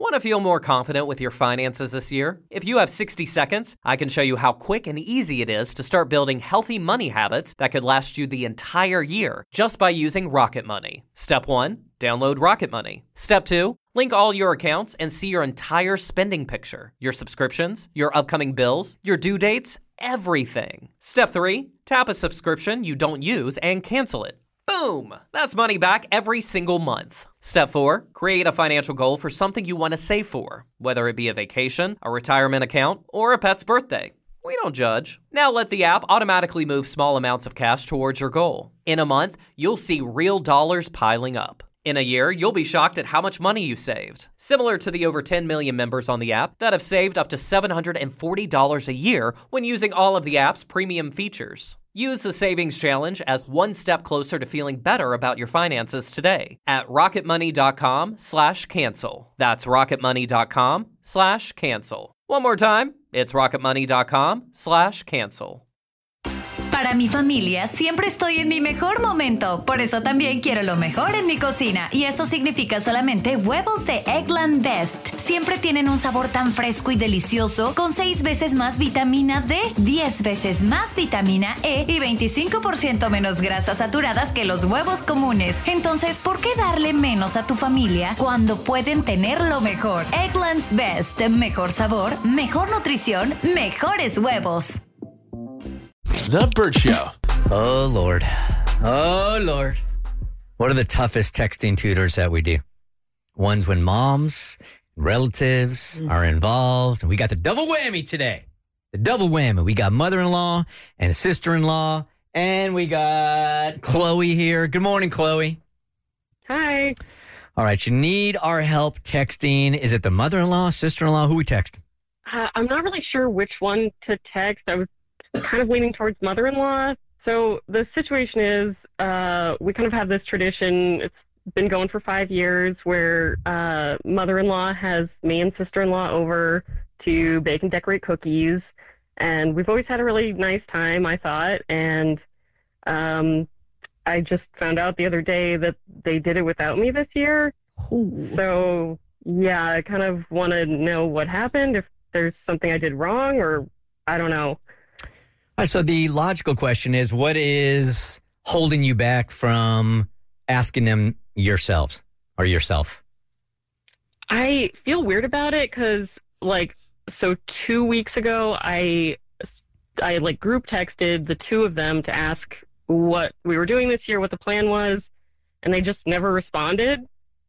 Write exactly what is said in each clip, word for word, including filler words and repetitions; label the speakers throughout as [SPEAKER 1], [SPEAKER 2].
[SPEAKER 1] Want to feel more confident with your finances this year? If you have sixty seconds, I can show you how quick and easy it is to start building healthy money habits that could last you the entire year just by using Rocket Money. Step one, download Rocket Money. Step two, link all your accounts and see your entire spending picture, your subscriptions, your upcoming bills, your due dates, everything. Step three, tap a subscription you don't use and cancel it. Boom! That's money back every single month. Step four, create a financial goal for something you want to save for, whether it be a vacation, a retirement account, or a pet's birthday. We don't judge. Now let the app automatically move small amounts of cash towards your goal. In a month, you'll see real dollars piling up. In a year, you'll be shocked at how much money you saved. Similar to the over ten million members on the app that have saved up to seven hundred forty dollars a year when using all of the app's premium features. Use the Savings Challenge as one step closer to feeling better about your finances today at rocketmoney.com slash cancel. That's rocketmoney.com slash cancel. One more time, it's rocketmoney.com slash cancel.
[SPEAKER 2] Para mi familia, siempre estoy en mi mejor momento. Por eso también quiero lo mejor en mi cocina. Y eso significa solamente huevos de Eggland Best. Siempre tienen un sabor tan fresco y delicioso, con seis veces más vitamina D, diez veces más vitamina E y veinticinco por ciento menos grasas saturadas que los huevos comunes. Entonces, ¿por qué darle menos a tu familia cuando pueden tener lo mejor? Eggland's Best. Mejor sabor, mejor nutrición, mejores huevos.
[SPEAKER 3] The Bert Show.
[SPEAKER 4] Oh, Lord. Oh, Lord. What are the toughest texting tutors that we do? Ones when moms, relatives are involved. And we got the double whammy today. The double whammy. We got mother-in-law and sister-in-law. And we got Chloe here. Good morning, Chloe.
[SPEAKER 5] Hi.
[SPEAKER 4] All right. You need our help texting. Is it the mother-in-law, sister-in-law? Who we text?
[SPEAKER 5] Uh, I'm not really sure which one to text. I was kind of leaning towards mother-in-law. So the situation is uh, we kind of have this tradition. It's been going for five years where uh, mother-in-law has me and sister-in-law over to bake and decorate cookies. And we've always had a really nice time, I thought. And um, I just found out the other day that they did it without me this year. Ooh. So, yeah, I kind of want to know what happened, if there's something I did wrong, or I don't know.
[SPEAKER 4] So the logical question is, what is holding you back from asking them yourselves or yourself?
[SPEAKER 5] I feel weird about it because, like, so two weeks ago, I, I like group texted the two of them to ask what we were doing this year, what the plan was, and they just never responded.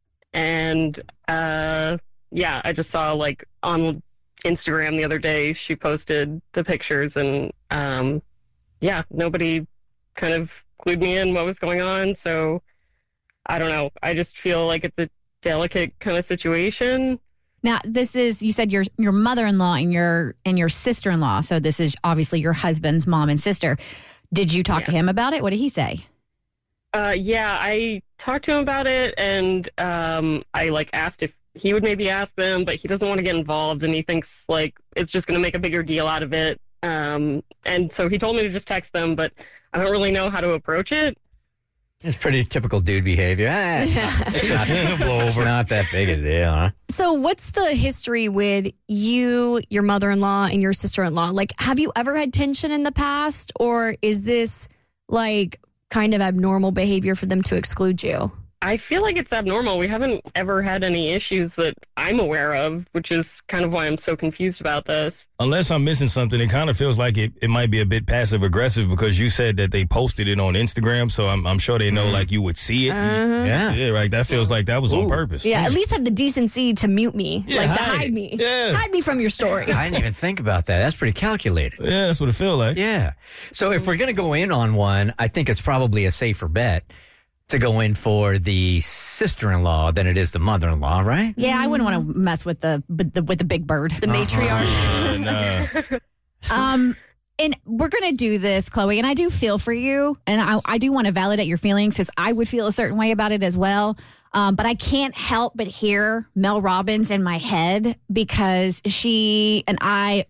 [SPEAKER 5] And, uh, yeah, I just saw, like, on Instagram the other day, she posted the pictures, and um yeah, nobody kind of clued me in what was going on. So I don't know, I just feel like it's a delicate kind of situation.
[SPEAKER 6] Now, this is, you said your your mother-in-law and your and your sister-in-law, so this is obviously your husband's mom and sister. Did you talk
[SPEAKER 5] yeah.
[SPEAKER 6] to him about it? What did he say?
[SPEAKER 5] Uh yeah, I talked to him about it, and um I like asked if he would maybe ask them, but he doesn't want to get involved, and he thinks like it's just going to make a bigger deal out of it. Um, and so he told me to just text them, but I don't really know how to approach it.
[SPEAKER 4] It's pretty typical dude behavior. Ah, it's, not, it's, not, it's not that big a deal, huh?
[SPEAKER 7] So what's the history with you, your mother-in-law, and your sister-in-law? Like, have you ever had tension in the past, or is this like kind of abnormal behavior for them to exclude you?
[SPEAKER 5] I feel like it's abnormal. We haven't ever had any issues that I'm aware of, which is kind of why I'm so confused about this.
[SPEAKER 8] Unless I'm missing something, it kind of feels like it, it might be a bit passive-aggressive, because you said that they posted it on Instagram, so I'm, I'm sure they know, mm. like, you would see it.
[SPEAKER 7] Uh-huh.
[SPEAKER 4] Yeah.
[SPEAKER 8] Yeah, right. That feels like that was Ooh. on purpose.
[SPEAKER 7] Yeah, at least have the decency to mute me,
[SPEAKER 8] yeah,
[SPEAKER 7] like
[SPEAKER 8] hide.
[SPEAKER 7] to hide me.
[SPEAKER 8] Yeah.
[SPEAKER 7] Hide me from your story.
[SPEAKER 4] I didn't even think about that. That's pretty calculated.
[SPEAKER 8] Yeah, that's what it feels like.
[SPEAKER 4] Yeah. So if we're going to go in on one, I think it's probably a safer bet to go in for the sister-in-law than it is the mother-in-law, right?
[SPEAKER 6] Yeah, I wouldn't want to mess with the with the, with the big bird,
[SPEAKER 7] the matriarch.
[SPEAKER 8] Uh, no.
[SPEAKER 6] um, and we're gonna do this, Chloe, and I do feel for you, and I, I do want to validate your feelings because I would feel a certain way about it as well. Um, but I can't help but hear Mel Robbins in my head because she and I.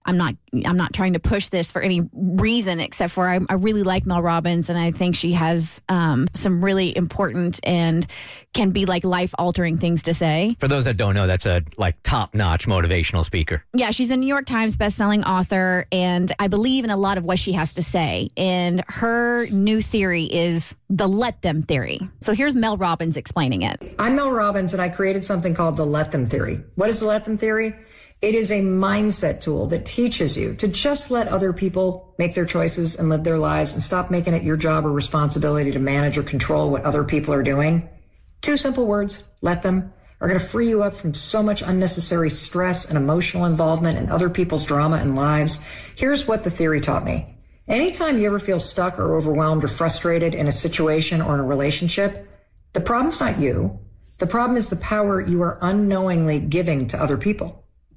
[SPEAKER 6] I'm not I'm not trying to push this for any reason except for I, I really like Mel Robbins, and I think she has um, some really important and can be like life-altering things to say.
[SPEAKER 4] For those that don't know, that's a like top-notch motivational speaker.
[SPEAKER 6] Yeah, she's a New York Times bestselling author, and I believe in a lot of what she has to say. And her new theory is the let them theory. So here's Mel Robbins explaining it.
[SPEAKER 9] I'm Mel Robbins, and I created something called the let them theory. What is the let them theory? It is a mindset tool that teaches you to just let other people make their choices and live their lives and stop making it your job or responsibility to manage or control what other people are doing. Two simple words, let them, are going to free you up from so much unnecessary stress and emotional involvement in other people's drama and lives. Here's what the theory taught me. Anytime you ever feel stuck or overwhelmed or frustrated in a situation or in a relationship, the problem's not you. The problem is the power you are unknowingly giving to other people.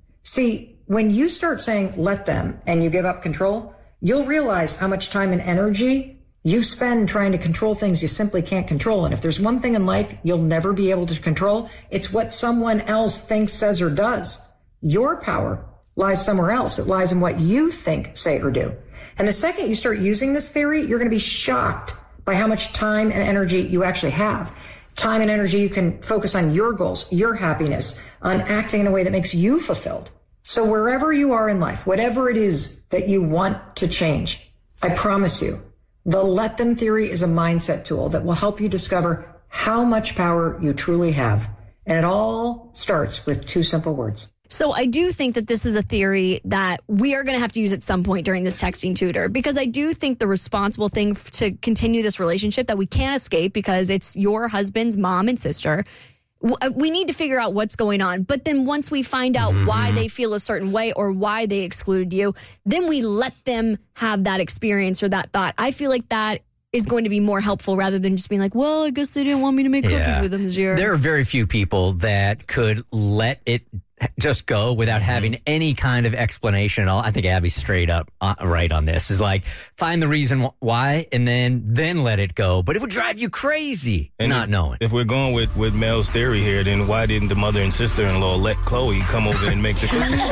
[SPEAKER 9] See, when you start saying, let them, and you give up control, you'll realize how much time and energy you spend trying to control things you simply can't control. And if there's one thing in life you'll never be able to control, it's what someone else thinks, says, or does. Your power lies somewhere else. It lies in what you think, say, or do. And the second you start using this theory, you're going to be shocked by how much time and energy you actually have. Time and energy you can focus on your goals, your happiness, on acting in a way that makes you fulfilled. So wherever you are in life, whatever it is that you want to change, I promise you, the let them theory is a mindset tool that will help you discover how much power you truly have. And it all starts with two simple words.
[SPEAKER 7] So I do think that this is a theory that we are going to have to use at some point during this texting tutor, because I do think the responsible thing f- to continue this relationship that we can't escape because it's your husband's mom and sister. W- we need to figure out what's going on. But then once we find out mm-hmm. why they feel a certain way or why they excluded you, then we let them have that experience or that thought. I feel like that is going to be more helpful rather than just being like, well, I guess they didn't want me to make cookies
[SPEAKER 4] yeah.
[SPEAKER 7] with them this year.
[SPEAKER 4] There are very few people that could let it just go without having mm-hmm. any kind of explanation at all. I think Abby's straight up uh, right on this. Is like, find the reason wh- why and then then let it go. But it would drive you crazy
[SPEAKER 8] and
[SPEAKER 4] not
[SPEAKER 8] if,
[SPEAKER 4] knowing.
[SPEAKER 8] If we're going with, with Mel's theory here, then why didn't the mother and sister-in-law let Chloe come over and make the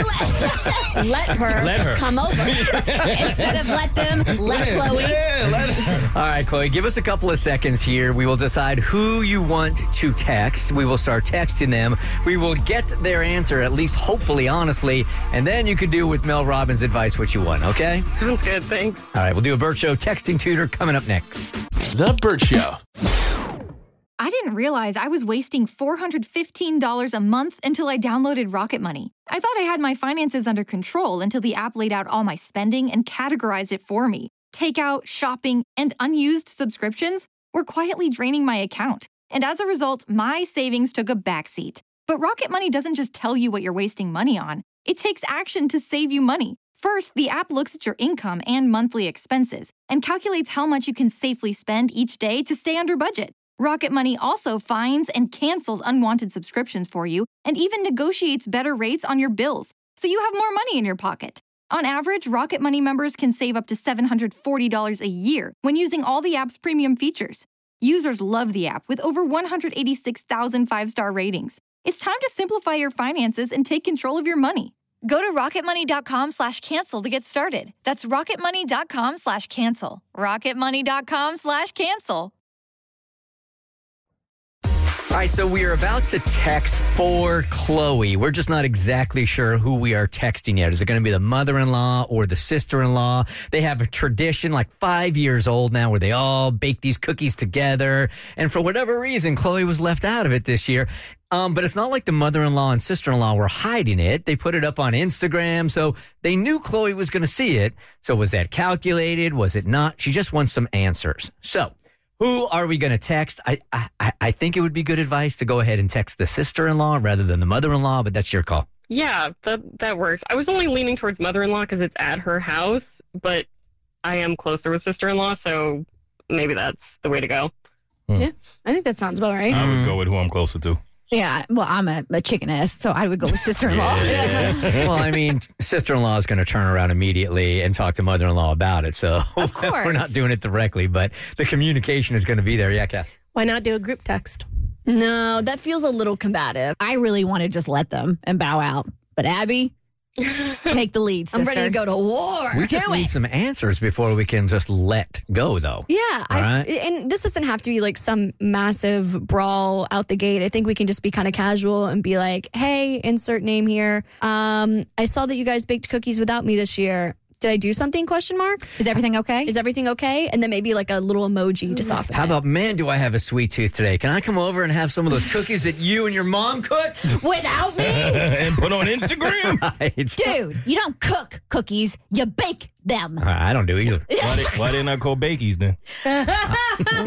[SPEAKER 8] cookies?
[SPEAKER 7] let her
[SPEAKER 8] let her
[SPEAKER 7] come over.
[SPEAKER 6] Instead of let them, let Chloe.
[SPEAKER 8] Yeah, let her.
[SPEAKER 4] All right, Chloe, give us a couple of seconds here. We will decide who you want to text. We will start texting them. We will get their answer, at least hopefully honestly, and then you can do with Mel Robbins' advice what you want, okay?
[SPEAKER 5] Sounds good, thanks.
[SPEAKER 4] All right, we'll do a Burt Show texting tutor coming up next.
[SPEAKER 3] The Burt Show.
[SPEAKER 10] I didn't realize I was wasting four hundred fifteen dollars a month until I downloaded Rocket Money. I thought I had my finances under control until the app laid out all my spending and categorized it for me. Takeout, shopping, and unused subscriptions were quietly draining my account. And as a result, my savings took a backseat. But Rocket Money doesn't just tell you what you're wasting money on. It takes action to save you money. First, the app looks at your income and monthly expenses and calculates how much you can safely spend each day to stay under budget. Rocket Money also finds and cancels unwanted subscriptions for you and even negotiates better rates on your bills, so you have more money in your pocket. On average, Rocket Money members can save up to seven hundred forty dollars a year when using all the app's premium features. Users love the app with over one hundred eighty-six thousand five-star ratings. It's time to simplify your finances and take control of your money. Go to rocketmoney.com slash cancel to get started. That's rocketmoney.com slash cancel. rocketmoney.com slash cancel.
[SPEAKER 4] All right, so we are about to text for Chloe. We're just not exactly sure who we are texting yet. Is it going to be the mother-in-law or the sister-in-law? They have a tradition, like five years old now, where they all bake these cookies together. And for whatever reason, Chloe was left out of it this year. Um, but it's not like the mother-in-law and sister-in-law were hiding it. They put it up on Instagram, so they knew Chloe was going to see it. So was that calculated? Was it not? She just wants some answers. So who are we going to text? I, I I think it would be good advice to go ahead and text the sister-in-law rather than the mother-in-law, but that's your call.
[SPEAKER 5] Yeah, that that works. I was only leaning towards mother-in-law because it's at her house, but I am closer with sister-in-law, so maybe that's the way to go.
[SPEAKER 7] Hmm. Yeah, I think that sounds about right.
[SPEAKER 8] I would go with who I'm closer to.
[SPEAKER 6] Yeah, well, I'm a, a chickeness, so I would go with sister-in-law.
[SPEAKER 4] Yeah. Well, I mean, sister-in-law is going to turn around immediately and talk to mother-in-law about it, so
[SPEAKER 6] of course.
[SPEAKER 4] We're not doing it directly, but the communication is going to be there. Yeah, Kath?
[SPEAKER 11] Why not do a group text?
[SPEAKER 7] No, that feels a little combative.
[SPEAKER 6] I really want to just let them and bow out. But Abby, Take the lead, sister.
[SPEAKER 7] I'm ready to go to war.
[SPEAKER 4] We just
[SPEAKER 6] Do
[SPEAKER 4] need
[SPEAKER 6] it.
[SPEAKER 4] some answers before we can just let go, though.
[SPEAKER 7] Yeah,
[SPEAKER 4] All
[SPEAKER 7] I,
[SPEAKER 4] right.
[SPEAKER 7] and this doesn't have to be like some massive brawl out the gate. I think we can just be kind of casual and be like, "Hey, insert name here. Um, I saw that you guys baked cookies without me this year. Did I do something? Question mark.
[SPEAKER 6] Is everything okay?
[SPEAKER 7] Is everything okay?" And then maybe like a little emoji to soften.
[SPEAKER 4] How
[SPEAKER 7] it.
[SPEAKER 4] about, man, do I have a sweet tooth today? Can I come over and have some of those cookies that you and your mom cooked?
[SPEAKER 6] Without me?
[SPEAKER 8] And put on Instagram?
[SPEAKER 4] Right.
[SPEAKER 6] Dude, you don't cook cookies, you bake them.
[SPEAKER 4] I don't do either.
[SPEAKER 8] Why, did, why didn't I call Bakies then?
[SPEAKER 6] I can't,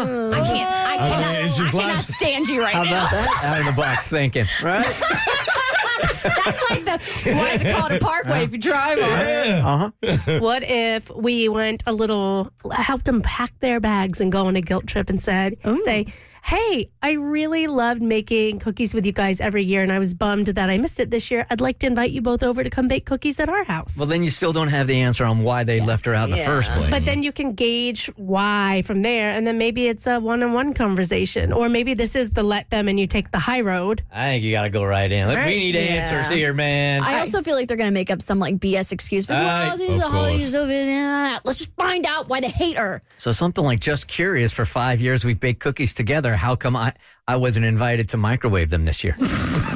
[SPEAKER 6] I
[SPEAKER 8] Uh,
[SPEAKER 6] cannot,
[SPEAKER 8] it's just
[SPEAKER 6] I cannot
[SPEAKER 8] lots-
[SPEAKER 6] stand you right
[SPEAKER 4] How
[SPEAKER 6] now.
[SPEAKER 4] about that? Out of the box thinking, right?
[SPEAKER 6] That's like the, why is it called a parkway if you drive on it?
[SPEAKER 4] Uh-huh.
[SPEAKER 11] What if we went a little, helped them pack their bags and go on a guilt trip and said, say, hey, I really loved making cookies with you guys every year, and I was bummed that I missed it this year. I'd like to invite you both over to come bake cookies at our house.
[SPEAKER 4] Well, then you still don't have the answer on why they left her out in the first place.
[SPEAKER 11] But then you can gauge why from there, and then maybe it's a one-on-one conversation, or maybe this is the let them and you take the high road.
[SPEAKER 4] I think you got to go right in. Look,
[SPEAKER 11] Right.
[SPEAKER 4] we need answers here, man.
[SPEAKER 7] I also feel like they're going to make up some like B S excuse. But,
[SPEAKER 4] Aye,
[SPEAKER 7] well, these
[SPEAKER 8] of
[SPEAKER 7] are the holidays
[SPEAKER 8] course.
[SPEAKER 7] over there. Let's just find out why they hate her.
[SPEAKER 4] So something like, just curious, for five years we've baked cookies together. How come I, I wasn't invited to microwave them this year?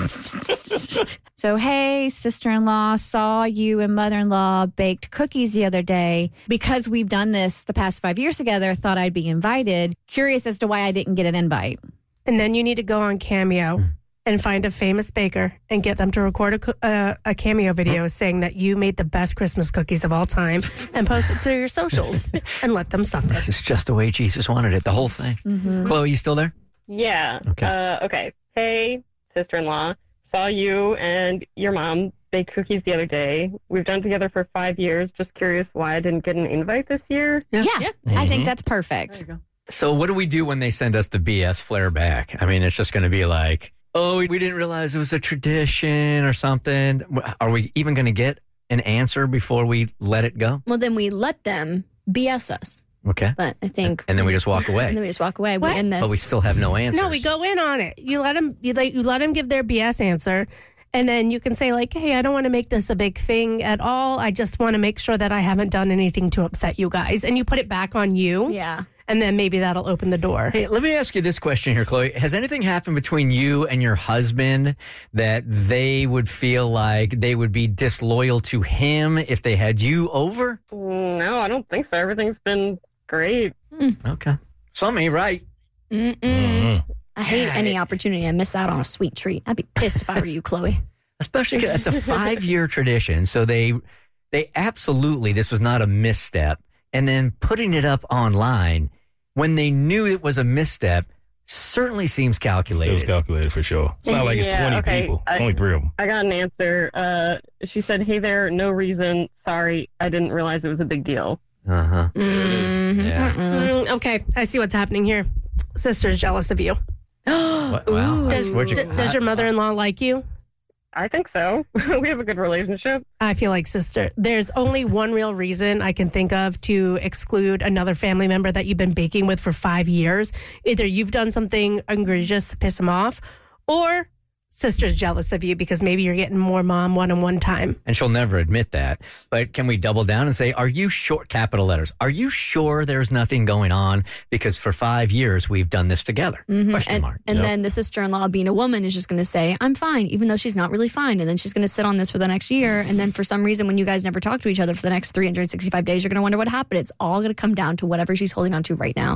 [SPEAKER 6] So, hey, sister-in-law, saw you and mother-in-law baked cookies the other day. Because we've done this the past five years together, thought I'd be invited. Curious as to why I didn't get an invite.
[SPEAKER 11] And then you need to go on Cameo and find a famous baker and get them to record a, co- uh, a Cameo video saying that you made the best Christmas cookies of all time and post it to your socials and let them suffer.
[SPEAKER 4] This is just the way Jesus wanted it, the whole thing.
[SPEAKER 6] Mm-hmm.
[SPEAKER 4] Chloe, you still there?
[SPEAKER 5] Yeah.
[SPEAKER 4] Okay.
[SPEAKER 5] Uh, okay. Hey, sister-in-law. Saw you and your mom bake cookies the other day. We've done it together for five years. Just curious why I didn't get an invite this year.
[SPEAKER 6] Yeah,
[SPEAKER 7] Yeah.
[SPEAKER 6] I think
[SPEAKER 4] Mhm.
[SPEAKER 6] that's perfect.
[SPEAKER 4] So what do we do when they send us the B S flare back? I mean, it's just going to be like, oh, we didn't realize it was a tradition or something. Are we even going to get an answer before we let it go?
[SPEAKER 7] Well, then we let them B S us.
[SPEAKER 4] Okay.
[SPEAKER 7] But I think.
[SPEAKER 4] And then we just walk
[SPEAKER 7] And
[SPEAKER 4] away.
[SPEAKER 7] then we just walk away.
[SPEAKER 11] What?
[SPEAKER 7] We end this.
[SPEAKER 4] But we still have no answers.
[SPEAKER 11] No, we go in on it. You let them. You let you let them give their B S answer, and then you can say like, "Hey, I don't want to make this a big thing at all. I just want to make sure that I haven't done anything to upset you guys." And you put it back on you.
[SPEAKER 7] Yeah.
[SPEAKER 11] And then maybe that'll open the door.
[SPEAKER 4] Hey, let me ask you this question here, Chloe. Has anything happened between you and your husband that they would feel like they would be disloyal to him if they had you over?
[SPEAKER 5] No, I don't think so. Everything's been great.
[SPEAKER 4] Okay. Some ain't right.
[SPEAKER 7] Mm-mm.
[SPEAKER 8] Mm-hmm.
[SPEAKER 7] I hate any opportunity I miss out on a sweet treat. I'd be pissed if I were you, Chloe.
[SPEAKER 4] Especially 'cause it's a five-year tradition. So they they absolutely, this was not a misstep. And then putting it up online when they knew it was a misstep certainly seems
[SPEAKER 8] It
[SPEAKER 4] calculated.
[SPEAKER 8] was calculated for sure. It's not like it's
[SPEAKER 5] Yeah,
[SPEAKER 8] twenty
[SPEAKER 5] okay.
[SPEAKER 8] people. It's
[SPEAKER 5] I-
[SPEAKER 8] only three of them.
[SPEAKER 5] I got an answer. Uh, she said, "Hey there, no reason. Sorry, I didn't realize it was a big deal."
[SPEAKER 4] Uh-huh.
[SPEAKER 7] Mm-hmm.
[SPEAKER 4] Yeah.
[SPEAKER 11] Mm, okay, I see what's happening here. Sister's jealous of you.
[SPEAKER 4] What- wow.
[SPEAKER 11] Does,
[SPEAKER 4] Where'd you-
[SPEAKER 11] d- does your mother-in-law like you?
[SPEAKER 5] I think so. We have a good relationship.
[SPEAKER 11] I feel like sister. There's only one real reason I can think of to exclude another family member that you've been baking with for five years. Either you've done something egregious to piss him off, or sister's jealous of you because maybe you're getting more mom one-on-one time.
[SPEAKER 4] And she'll never admit that. But can we double down and say, are you sure, capital letters, are you sure there's nothing going on? Because for five years, we've done this together.
[SPEAKER 7] Mhm.
[SPEAKER 4] Question
[SPEAKER 7] and,
[SPEAKER 4] mark.
[SPEAKER 7] And
[SPEAKER 4] Yep.
[SPEAKER 7] then the sister-in-law, being a woman, is just going to say, I'm fine, even though she's not really fine. And then she's going to sit on this for the next year. And then for some reason, when you guys never talk to each other for the next three hundred sixty-five days, you're going to wonder what happened. It's all going to come down to whatever she's holding on to right now.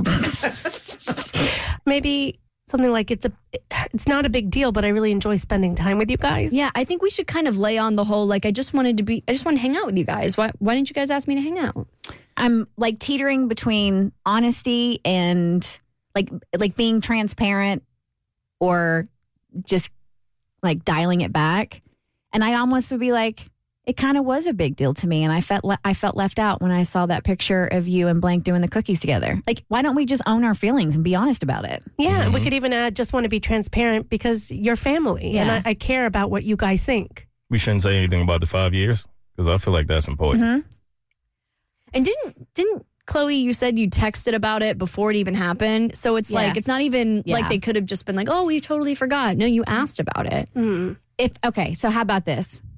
[SPEAKER 11] Maybe something like it's a, it's not a big deal, but I really enjoy spending time with you guys.
[SPEAKER 7] Yeah, I think we should kind of lay on the whole, like, I just wanted to be, I just want to hang out with you guys. Why, why didn't you guys ask me to hang out?
[SPEAKER 6] I'm like teetering between honesty and like like being transparent or just like dialing it back. And I almost would be like, it kind of was a big deal to me, and I felt le- I felt left out when I saw that picture of you and Blank doing the cookies together. Like, why don't we just own our feelings and be honest about it?
[SPEAKER 11] Yeah,
[SPEAKER 4] Mm-hmm.
[SPEAKER 11] we could even add, just want to be transparent because you're family, and
[SPEAKER 6] Yeah.
[SPEAKER 11] I, I care about what you guys think.
[SPEAKER 8] We shouldn't say anything about the five years because I feel like that's important.
[SPEAKER 6] Mm-hmm.
[SPEAKER 7] And didn't, didn't, Chloe, you said you texted about it before it even happened. So it's
[SPEAKER 6] Yeah.
[SPEAKER 7] like, it's not even
[SPEAKER 6] Yeah.
[SPEAKER 7] like they could have just been like, oh, we totally forgot. No, you asked about it.
[SPEAKER 11] Mm.
[SPEAKER 6] If okay, so how about this?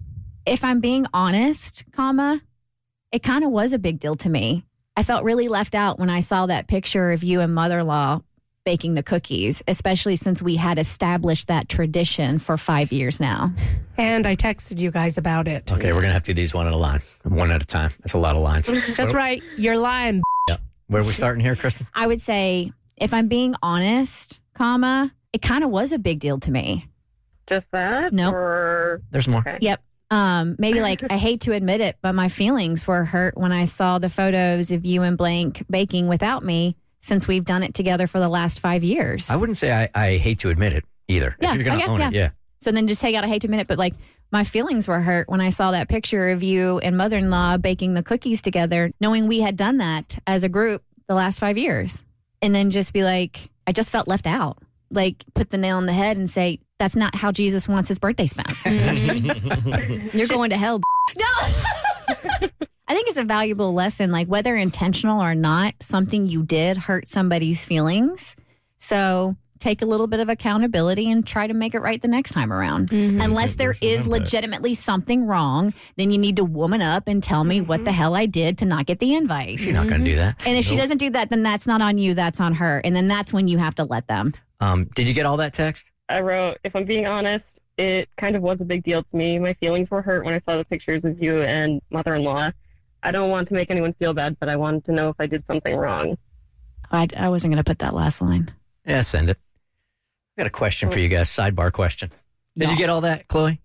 [SPEAKER 6] if I'm being honest, comma, it kind of was a big deal to me. I felt really left out when I saw that picture of you and mother-in-law baking the cookies, especially since we had established that tradition for five years now.
[SPEAKER 11] And I texted you guys about it.
[SPEAKER 4] Okay, we're going to have to do these one at a line, one at a time. That's a lot of lines.
[SPEAKER 11] Just right. You're lying.
[SPEAKER 4] Yep. Where are we starting here, Kristen?
[SPEAKER 6] I would say, if I'm being honest, comma, it kind of was a big deal to me.
[SPEAKER 5] Just that?
[SPEAKER 6] Nope.
[SPEAKER 5] Or...
[SPEAKER 4] There's more.
[SPEAKER 5] Okay.
[SPEAKER 6] Yep. Um, maybe like, I hate to admit it, but my feelings were hurt when I saw the photos of you and Blank baking without me since we've done it together for the last five years.
[SPEAKER 4] I wouldn't say I, I hate to admit it either.
[SPEAKER 6] Yeah,
[SPEAKER 4] if you're going to
[SPEAKER 6] okay,
[SPEAKER 4] own
[SPEAKER 6] yeah.
[SPEAKER 4] it, yeah.
[SPEAKER 6] So then just take out, I hate to admit it, but like my feelings were hurt when I saw that picture of you and mother-in-law baking the cookies together, knowing we had done that as a group the last five years. And then just be like, I just felt left out. Like put the nail on the head and say, that's not how Jesus wants his birthday spent.
[SPEAKER 7] Mm-hmm. You're going to hell.
[SPEAKER 6] No. I think it's a valuable lesson, like whether intentional or not, something you did hurt somebody's feelings. So take a little bit of accountability and try to make it right the next time around.
[SPEAKER 7] Mm-hmm.
[SPEAKER 6] Unless there is legitimately something wrong, then you need to woman up and tell me what the hell I did to not get the invite.
[SPEAKER 4] She's not going to do that.
[SPEAKER 6] And if she
[SPEAKER 4] Nope.
[SPEAKER 6] doesn't do that, then that's not on you, that's on her. And then that's when you have to let them.
[SPEAKER 4] Um, did you get all that text?
[SPEAKER 5] I wrote, if I'm being honest, it kind of was a big deal to me. My feelings were hurt when I saw the pictures of you and mother-in-law. I don't want to make anyone feel bad, but I wanted to know if I did something wrong.
[SPEAKER 6] I, I wasn't going to put that last line.
[SPEAKER 4] Yeah, send it. I got a question for you guys. Sidebar question. Did
[SPEAKER 6] No.
[SPEAKER 4] you get all that, Chloe?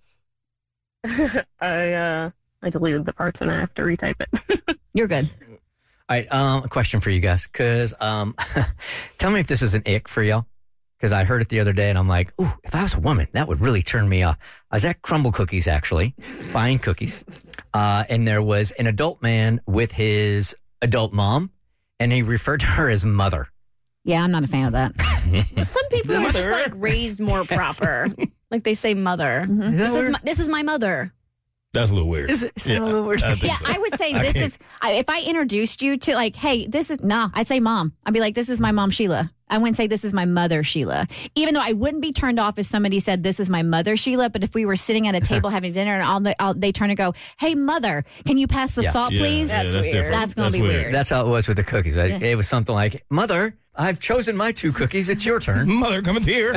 [SPEAKER 5] I uh, I deleted the parts and I have to retype it.
[SPEAKER 6] You're good.
[SPEAKER 4] All right, um, a question for you guys. Because um, tell me if this is an ick for y'all. Because I heard it the other day and I'm like, ooh, if I was a woman, that would really turn me off. I was at Crumble Cookies, actually, buying cookies. Uh, and there was an adult man with his adult mom, and he referred to her as mother.
[SPEAKER 6] Yeah, I'm not a fan of that.
[SPEAKER 7] Some people are just like raised more proper. Like they say mother.
[SPEAKER 6] Mm-hmm.
[SPEAKER 7] This is my, this is my mother.
[SPEAKER 8] That's a little weird.
[SPEAKER 4] Is it, is it a little weird?
[SPEAKER 8] I think
[SPEAKER 6] Yeah,
[SPEAKER 8] so.
[SPEAKER 6] I would say
[SPEAKER 8] I
[SPEAKER 6] this
[SPEAKER 8] can't-
[SPEAKER 6] is, I, if I introduced you to like, hey, this is, nah, I'd say mom. I'd be like, this is my mom, Sheila. I wouldn't say this is my mother, Sheila. Even though I wouldn't be turned off if somebody said this is my mother, Sheila. But if we were sitting at a table having dinner and all the, all, they turn and go, hey, mother, can you pass the
[SPEAKER 4] Yeah.
[SPEAKER 6] salt,
[SPEAKER 8] Yeah,
[SPEAKER 6] please?
[SPEAKER 8] yeah,
[SPEAKER 6] that's
[SPEAKER 8] that's
[SPEAKER 6] weird.
[SPEAKER 8] different.
[SPEAKER 6] That's going to
[SPEAKER 8] That's
[SPEAKER 6] be
[SPEAKER 8] weird.
[SPEAKER 6] weird.
[SPEAKER 4] That's how it was with the cookies. I, it was something like, Mother, I've chosen my two cookies. It's your turn.
[SPEAKER 8] Mother, cometh here.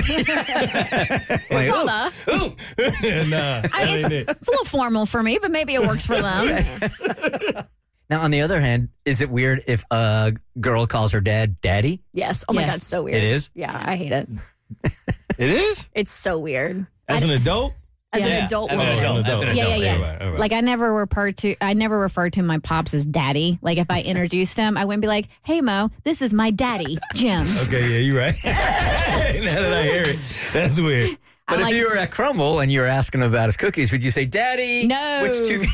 [SPEAKER 4] Like, ooh,
[SPEAKER 6] Mother.
[SPEAKER 8] Ooh. nah, that
[SPEAKER 6] I mean,
[SPEAKER 8] ain't
[SPEAKER 6] it's,
[SPEAKER 8] it.
[SPEAKER 6] it's a little formal for me, but maybe it works for them.
[SPEAKER 4] Now, on the other hand, is it weird if a girl calls her dad daddy?
[SPEAKER 7] Yes. Oh my
[SPEAKER 6] Yes.
[SPEAKER 7] God, so weird.
[SPEAKER 4] It is?
[SPEAKER 7] Yeah, I hate it.
[SPEAKER 8] It is?
[SPEAKER 7] It's so weird.
[SPEAKER 8] As an adult?
[SPEAKER 7] As
[SPEAKER 6] Yeah.
[SPEAKER 7] an adult
[SPEAKER 4] As an
[SPEAKER 7] woman.
[SPEAKER 4] adult. As an
[SPEAKER 6] Yeah, yeah,
[SPEAKER 4] adult.
[SPEAKER 6] yeah.
[SPEAKER 8] All right, all right.
[SPEAKER 6] Like I never referred to, I never referred to my pops as daddy. Like if I introduced him, I wouldn't be like, hey, Mo, this is my daddy, Jim.
[SPEAKER 8] Okay, yeah, you're right. now that I hear it, that's weird.
[SPEAKER 4] But
[SPEAKER 6] I
[SPEAKER 4] if
[SPEAKER 6] like-
[SPEAKER 4] you were at Crumble and you were asking about his cookies, would you say, Daddy?
[SPEAKER 6] No.
[SPEAKER 4] Which two?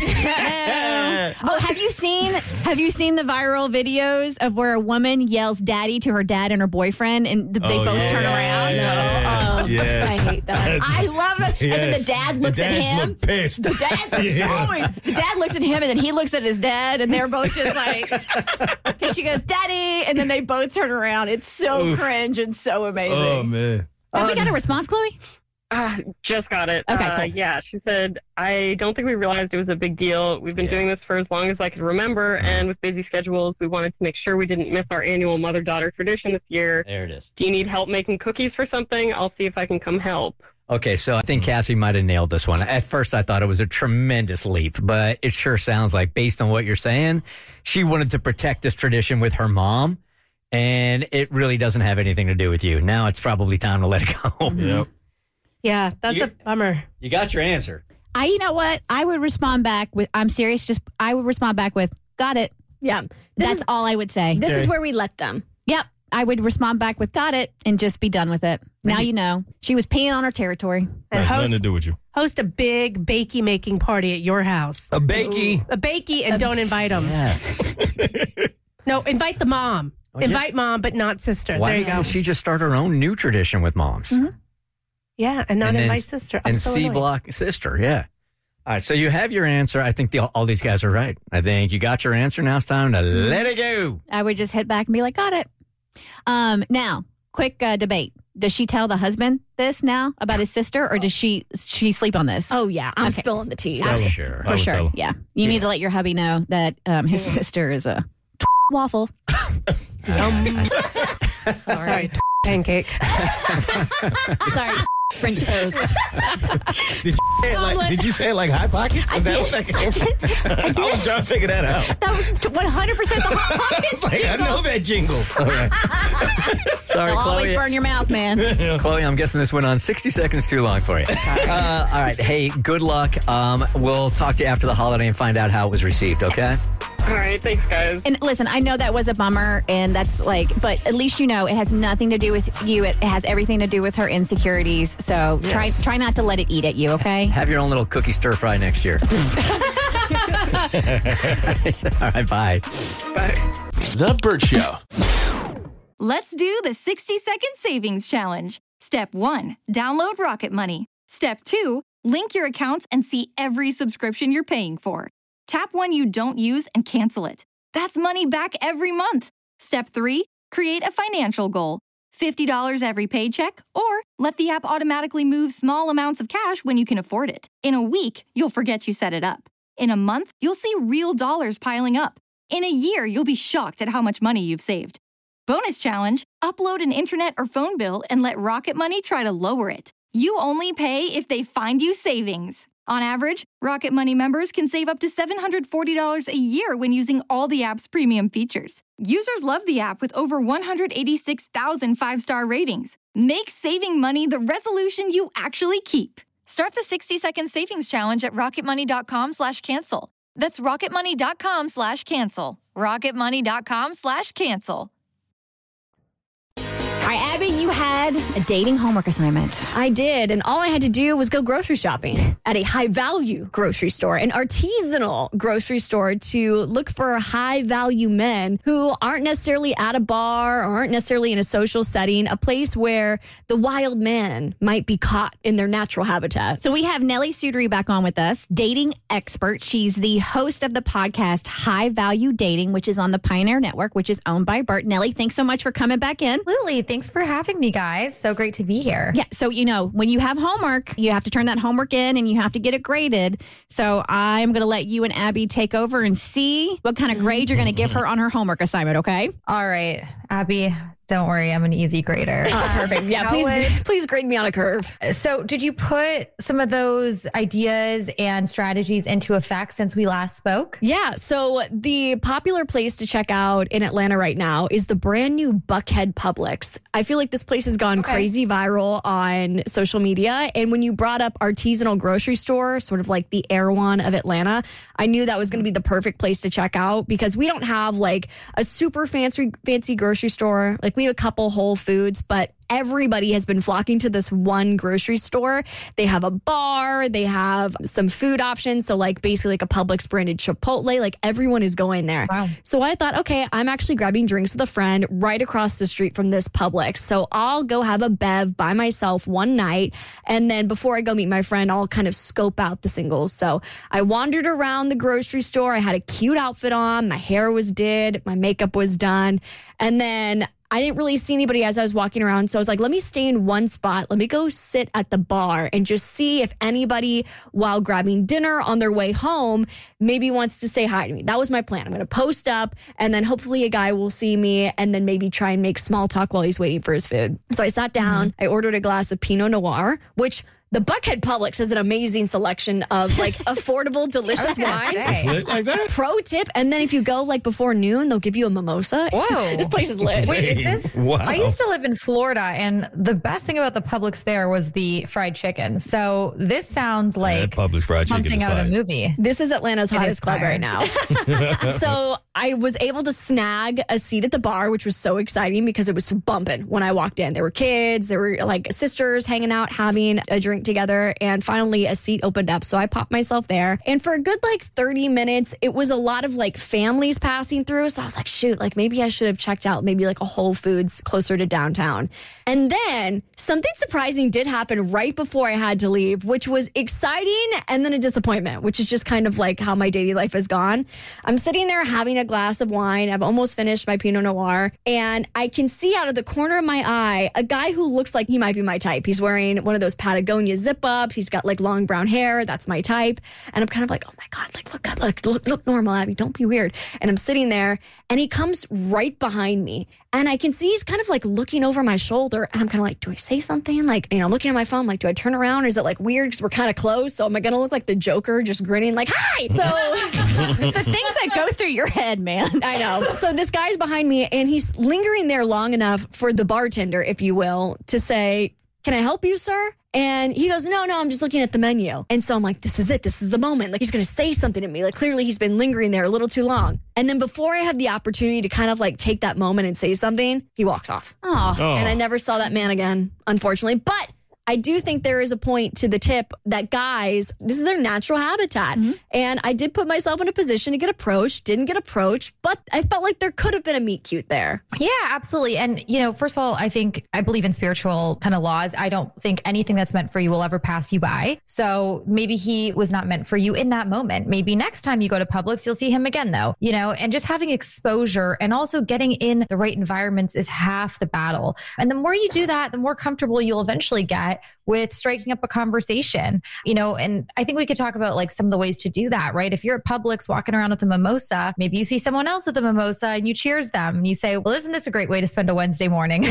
[SPEAKER 6] No. Oh, have you seen have you seen the viral videos of where a woman yells daddy to her dad and her boyfriend and they
[SPEAKER 8] Oh,
[SPEAKER 6] both
[SPEAKER 8] yeah,
[SPEAKER 6] turn around?
[SPEAKER 8] yeah,
[SPEAKER 6] No. Oh,
[SPEAKER 8] yes.
[SPEAKER 7] I hate that.
[SPEAKER 6] I love it. And then the
[SPEAKER 8] Yes.
[SPEAKER 6] dad looks
[SPEAKER 8] the
[SPEAKER 6] at
[SPEAKER 8] dads
[SPEAKER 6] him.
[SPEAKER 8] Look pissed.
[SPEAKER 6] The dad's
[SPEAKER 8] Yeah.
[SPEAKER 6] always the dad looks at him and then he looks at his dad and they're both just like and she goes, Daddy, and then they both turn around. It's so
[SPEAKER 8] Oof.
[SPEAKER 6] cringe and so amazing.
[SPEAKER 8] Oh man.
[SPEAKER 6] Have we got a response, Chloe?
[SPEAKER 5] Ah, just got it.
[SPEAKER 6] Okay,
[SPEAKER 5] uh,
[SPEAKER 6] cool.
[SPEAKER 5] Yeah, she said, I don't think we realized it was a big deal. We've been
[SPEAKER 4] Yeah.
[SPEAKER 5] doing this for as long as I could remember, and with busy schedules, we wanted to make sure we didn't miss our annual mother-daughter tradition this year.
[SPEAKER 4] There it is.
[SPEAKER 5] Do you need help making cookies for something? I'll see if I can come help.
[SPEAKER 4] Okay, so I think Cassie might have nailed this one. At first, I thought it was a tremendous leap, but it sure sounds like, based on what you're saying, she wanted to protect this tradition with her mom, and it really doesn't have anything to do with you. Now it's probably time to let it go.
[SPEAKER 8] Yep.
[SPEAKER 11] Yeah, that's
[SPEAKER 4] You-
[SPEAKER 11] a bummer.
[SPEAKER 4] You got your answer.
[SPEAKER 6] I you know what? I would respond back with I'm serious, just I would respond back with got it.
[SPEAKER 7] Yeah. This
[SPEAKER 6] That's
[SPEAKER 7] is
[SPEAKER 6] all I would say.
[SPEAKER 7] this is
[SPEAKER 4] Okay.
[SPEAKER 7] where we let them.
[SPEAKER 6] Yep. I would respond back with got it and just be done with it. Now you know. She was peeing on her territory.
[SPEAKER 11] And
[SPEAKER 8] Has nothing
[SPEAKER 11] host,
[SPEAKER 8] to do with you.
[SPEAKER 11] host a big bakey making party at your house.
[SPEAKER 8] A bakey.
[SPEAKER 11] A bakey and don't invite them.
[SPEAKER 4] Yes.
[SPEAKER 11] No, invite the mom.
[SPEAKER 4] yeah.
[SPEAKER 11] Invite mom, but not sister.
[SPEAKER 4] Why
[SPEAKER 11] there you go.
[SPEAKER 4] doesn't she just start her own new tradition with moms?
[SPEAKER 11] Yeah, and not
[SPEAKER 4] And then-
[SPEAKER 11] invite sister. I'm
[SPEAKER 4] And
[SPEAKER 11] so
[SPEAKER 4] C
[SPEAKER 11] annoyed.
[SPEAKER 4] block sister, yeah. All right, so you have your answer. I think the, all these guys are right. I think you got your answer. Now it's time to let it go.
[SPEAKER 6] I would just hit back and be like, got it. Um, now, quick uh, debate. does she tell the husband this now about his sister, or does she she sleep on this?
[SPEAKER 7] Oh, yeah. I'm
[SPEAKER 6] Okay.
[SPEAKER 7] spilling the tea.
[SPEAKER 8] Tell
[SPEAKER 4] For
[SPEAKER 8] him.
[SPEAKER 4] sure.
[SPEAKER 8] I
[SPEAKER 6] For
[SPEAKER 8] would
[SPEAKER 6] sure.
[SPEAKER 8] tell him.
[SPEAKER 6] Yeah. You need to let your hubby know that um, his sister is a waffle.
[SPEAKER 11] Um, sorry, pancake.
[SPEAKER 7] Sorry, French toast.
[SPEAKER 8] Did you, say it like, did you say it like Hot Pockets? Is that what that came from? I, was trying to figure that out.
[SPEAKER 6] That was one hundred percent the Hot Pockets
[SPEAKER 8] Like, I know that jingle. All right.
[SPEAKER 4] Sorry,
[SPEAKER 6] They'll always
[SPEAKER 4] Chloe.
[SPEAKER 6] burn your mouth, man.
[SPEAKER 4] Chloe, I'm guessing this went on sixty seconds too long for you. Uh, all right. Hey, good luck. Um, we'll talk to you after the holiday and find out how it was received, okay?
[SPEAKER 5] All right, thanks, guys.
[SPEAKER 6] And listen, I know that was a bummer, and that's like, but at least you know it has nothing to do with you. It has everything to do with her insecurities. So try
[SPEAKER 4] Yes.
[SPEAKER 6] try not to let it eat at you, okay?
[SPEAKER 4] Have your own little cookie stir fry next year. All right, bye.
[SPEAKER 5] Bye.
[SPEAKER 3] The Burt Show.
[SPEAKER 10] Let's do the sixty second savings challenge. Step one, download Rocket Money. Step two, link your accounts and see every subscription you're paying for. Tap one you don't use and cancel it. That's money back every month. Step three, create a financial goal. fifty dollars every paycheck, or let the app automatically move small amounts of cash when you can afford it. In a week, you'll forget you set it up. In a month, you'll see real dollars piling up. In a year, you'll be shocked at how much money you've saved. Bonus challenge, upload an internet or phone bill and let Rocket Money try to lower it. You only pay if they find you savings. On average, Rocket Money members can save up to seven hundred forty dollars a year when using all the app's premium features. Users love the app with over one hundred eighty-six thousand five-star ratings. Make saving money the resolution you actually keep. Start the sixty second savings challenge at rocketmoney.com slash cancel. That's rocketmoney.com slash cancel. rocketmoney.com slash cancel.
[SPEAKER 6] All right, Abby, you had a dating homework assignment.
[SPEAKER 7] I did, and all I had to do was go grocery shopping at a high-value grocery store, an artisanal grocery store, to look for high-value men who aren't necessarily at a bar or aren't necessarily in a social setting, a place where the wild man might be caught in their natural habitat.
[SPEAKER 6] So we have Nellie Sudary back on with us, dating expert. She's the host of the podcast High Value Dating, which is on the Pioneer Network, which is owned by Burt. Nellie, thanks so much for coming back in.
[SPEAKER 12] Absolutely. Thanks for having me, guys. So great to be here.
[SPEAKER 6] Yeah. So, you know, when you have homework, you have to turn that homework in and you have to get it graded. So I'm going to let you and Abby take over and see what kind of grade you're going to give her on her homework assignment. Okay.
[SPEAKER 12] All right, Abby. Don't worry, I'm an easy grader.
[SPEAKER 7] Uh, perfect. Yeah,
[SPEAKER 12] How
[SPEAKER 7] please,
[SPEAKER 12] would-
[SPEAKER 7] please grade me on a curve.
[SPEAKER 12] So, did you put some of those ideas and strategies into effect since we last spoke?
[SPEAKER 7] Yeah. So the popular place to check out in Atlanta right now is the brand new Buckhead Publix. I feel like this place has gone
[SPEAKER 12] Okay.
[SPEAKER 7] crazy viral on social media. And when you brought up artisanal grocery store, sort of like the Erewhon of Atlanta, I knew that was going to be the perfect place to check out because we don't have like a super fancy, fancy grocery store. Like we have a couple Whole Foods, but everybody has been flocking to this one grocery store. They have a bar, they have some food options. So like basically like a Publix branded Chipotle, like everyone is going there.
[SPEAKER 12] Wow.
[SPEAKER 7] So I thought, okay, I'm actually grabbing drinks with a friend right across the street from this Publix. So I'll go have a bev by myself one night. And then before I go meet my friend, I'll kind of scope out the singles. So I wandered around the grocery store. I had a cute outfit on. My hair was did. My makeup was done. And then I didn't really see anybody as I was walking around. So I was like, let me stay in one spot. Let me go sit at the bar and just see if anybody, while grabbing dinner on their way home, maybe wants to say hi to me. That was my plan. I'm going to post up and then hopefully a guy will see me and then maybe try and make small talk while he's waiting for his food. So I sat down. Mm-hmm. I ordered a glass of Pinot Noir, which the Buckhead Publix has an amazing selection of like affordable, delicious wines.
[SPEAKER 8] It's lit like that?
[SPEAKER 7] Pro tip. And then if you go like before noon, they'll give you a mimosa.
[SPEAKER 12] Whoa.
[SPEAKER 7] This place is lit.
[SPEAKER 12] Wait, is this?
[SPEAKER 8] Wow.
[SPEAKER 12] I used to live in Florida, and the best thing about the Publix there was the fried chicken. So this sounds like
[SPEAKER 8] that Publix fried chicken
[SPEAKER 12] something
[SPEAKER 8] is
[SPEAKER 12] out of a
[SPEAKER 8] fire.
[SPEAKER 12] movie.
[SPEAKER 7] This is Atlanta's
[SPEAKER 12] It
[SPEAKER 7] hottest
[SPEAKER 12] is
[SPEAKER 7] club
[SPEAKER 12] fire.
[SPEAKER 7] right now. So I was able to snag a seat at the bar, which was so exciting because it was bumping when I walked in. There were kids, there were like sisters hanging out, having a drink drink together, and finally a seat opened up. So I popped myself there. And for a good like thirty minutes, it was a lot of like families passing through. So I was like, shoot, like maybe I should have checked out maybe like a Whole Foods closer to downtown. And then something surprising did happen right before I had to leave, which was exciting and then a disappointment, which is just kind of like how my dating life has gone. I'm sitting there having a glass of wine. I've almost finished my Pinot Noir, and I can see out of the corner of my eye a guy who looks like he might be my type. He's wearing one of those Patagonia zip-ups. He's got like long brown hair. That's my type. And I'm kind of like, oh my God, like look, look, look, look normal, Abby. Don't be weird. And I'm sitting there, and he comes right behind me, and I can see he's kind of like looking over my shoulder, and I'm kind of like, do I say something? Like, you know, I'm looking at my phone, like, do I turn around? Or is it like weird because we're kind of close? So am I going to look like the Joker just grinning like, hi? So
[SPEAKER 6] the things that go through your head, man.
[SPEAKER 7] I know. So this guy's behind me, and he's lingering there long enough for the bartender, if you will, to say, can I help you, sir? And he goes, no, no, I'm just looking at the menu. And so I'm like, this is it. This is the moment. Like, he's going to say something to me. Like, clearly he's been lingering there a little too long. And then before I have the opportunity to kind of like take that moment and say something, he walks off.
[SPEAKER 6] Oh.
[SPEAKER 7] And I never saw that man again, unfortunately. But I do think there is a point to the tip that guys, this is their natural habitat. Mm-hmm. And I did put myself in a position to get approached, didn't get approached, but I felt like there could have been a meet cute there.
[SPEAKER 12] Yeah, absolutely. And, you know, first of all, I think I believe in spiritual kind of laws. I don't think anything that's meant for you will ever pass you by. So maybe he was not meant for you in that moment. Maybe next time you go to Publix, you'll see him again, though, you know, and just having exposure and also getting in the right environments is half the battle. And the more you do that, the more comfortable you'll eventually get with striking up a conversation, you know, and I think we could talk about like some of the ways to do that, right? If you're at Publix walking around with a mimosa, maybe you see someone else with a mimosa and you cheers them and you say, well, isn't this a great way to spend a Wednesday morning?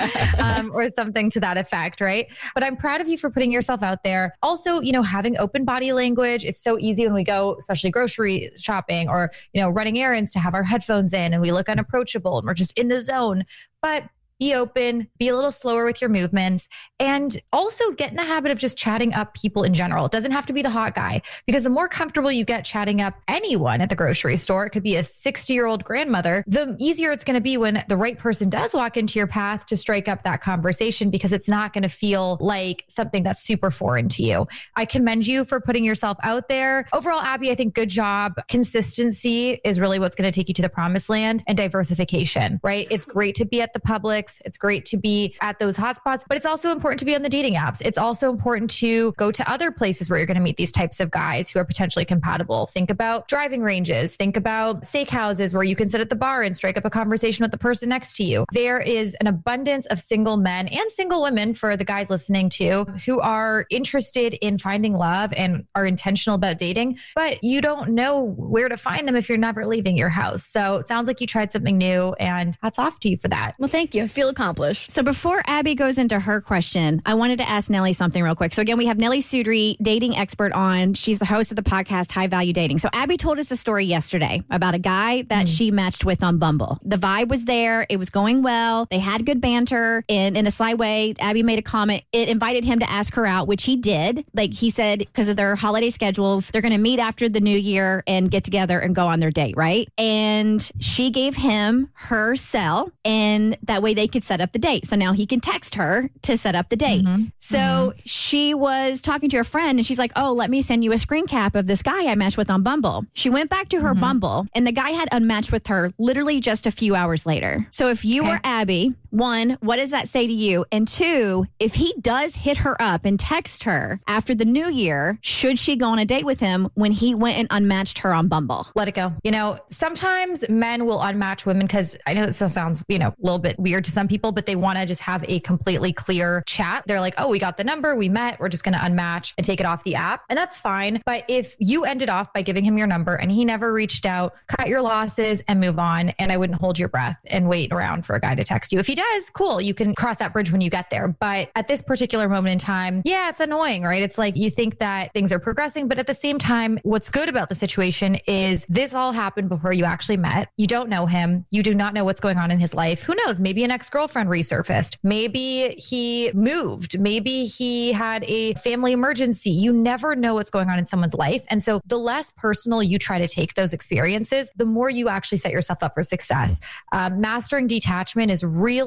[SPEAKER 12] um, or something to that effect, right? But I'm proud of you for putting yourself out there. Also, you know, having open body language. It's so easy when we go, especially grocery shopping or, you know, running errands, to have our headphones in and we look unapproachable and we're just in the zone. But be open, be a little slower with your movements, and also get in the habit of just chatting up people in general. It doesn't have to be the hot guy, because the more comfortable you get chatting up anyone at the grocery store, it could be a sixty-year-old grandmother, the easier it's going to be when the right person does walk into your path to strike up that conversation, because it's not going to feel like something that's super foreign to you. I commend you for putting yourself out there. Overall, Abby, I think good job. Consistency is really what's going to take you to the promised land, and diversification, right? It's great to be at the Publix. It's great to be at those hotspots, but it's also important to be on the dating apps. It's also important to go to other places where you're going to meet these types of guys who are potentially compatible. Think about driving ranges. Think about steakhouses where you can sit at the bar and strike up a conversation with the person next to you. There is an abundance of single men and single women, for the guys listening to, who are interested in finding love and are intentional about dating, but you don't know where to find them if you're never leaving your house. So it sounds like you tried something new, and hats off to you for that.
[SPEAKER 7] Well, thank you. I feel accomplished.
[SPEAKER 6] So before Abby goes into her question, I wanted to ask Nellie something real quick. So again, we have Nellie Sudri, dating expert, on. She's the host of the podcast High Value Dating. So Abby told us a story yesterday about a guy that mm. she matched with on Bumble. The vibe was there. It was going well. They had good banter. And in a sly way, Abby made a comment. It invited him to ask her out, which he did. Like he said, because of their holiday schedules, they're going to meet after the new year and get together and go on their date, right? And she gave him her cell, and that way they could set up the date. So now he can text her to set up the date. Mm-hmm. So mm-hmm. she was talking to her friend, and she's like, oh, let me send you a screen cap of this guy I matched with on Bumble. She went back to her mm-hmm. Bumble, and the guy had unmatched with her literally just a few hours later. So if you okay. were Abby, one, what does that say to you? And two, if he does hit her up and text her after the new year, should she go on a date with him when he went and unmatched her on Bumble?
[SPEAKER 12] Let it go. You know, sometimes men will unmatch women because I know this sounds, you know, a little bit weird to some people, but they want to just have a completely clear chat. They're like, oh, we got the number, we met, we're just going to unmatch and take it off the app. And that's fine. But if you ended off by giving him your number and he never reached out, cut your losses and move on. And I wouldn't hold your breath and wait around for a guy to text you. If he does, cool. You can cross that bridge when you get there. But at this particular moment in time, yeah, it's annoying, right? It's like you think that things are progressing, but at the same time, what's good about the situation is this all happened before you actually met. You don't know him. You do not know what's going on in his life. Who knows? Maybe an ex-girlfriend resurfaced. Maybe he moved. Maybe he had a family emergency. You never know what's going on in someone's life. And so the less personal you try to take those experiences, the more you actually set yourself up for success. Um, mastering detachment is really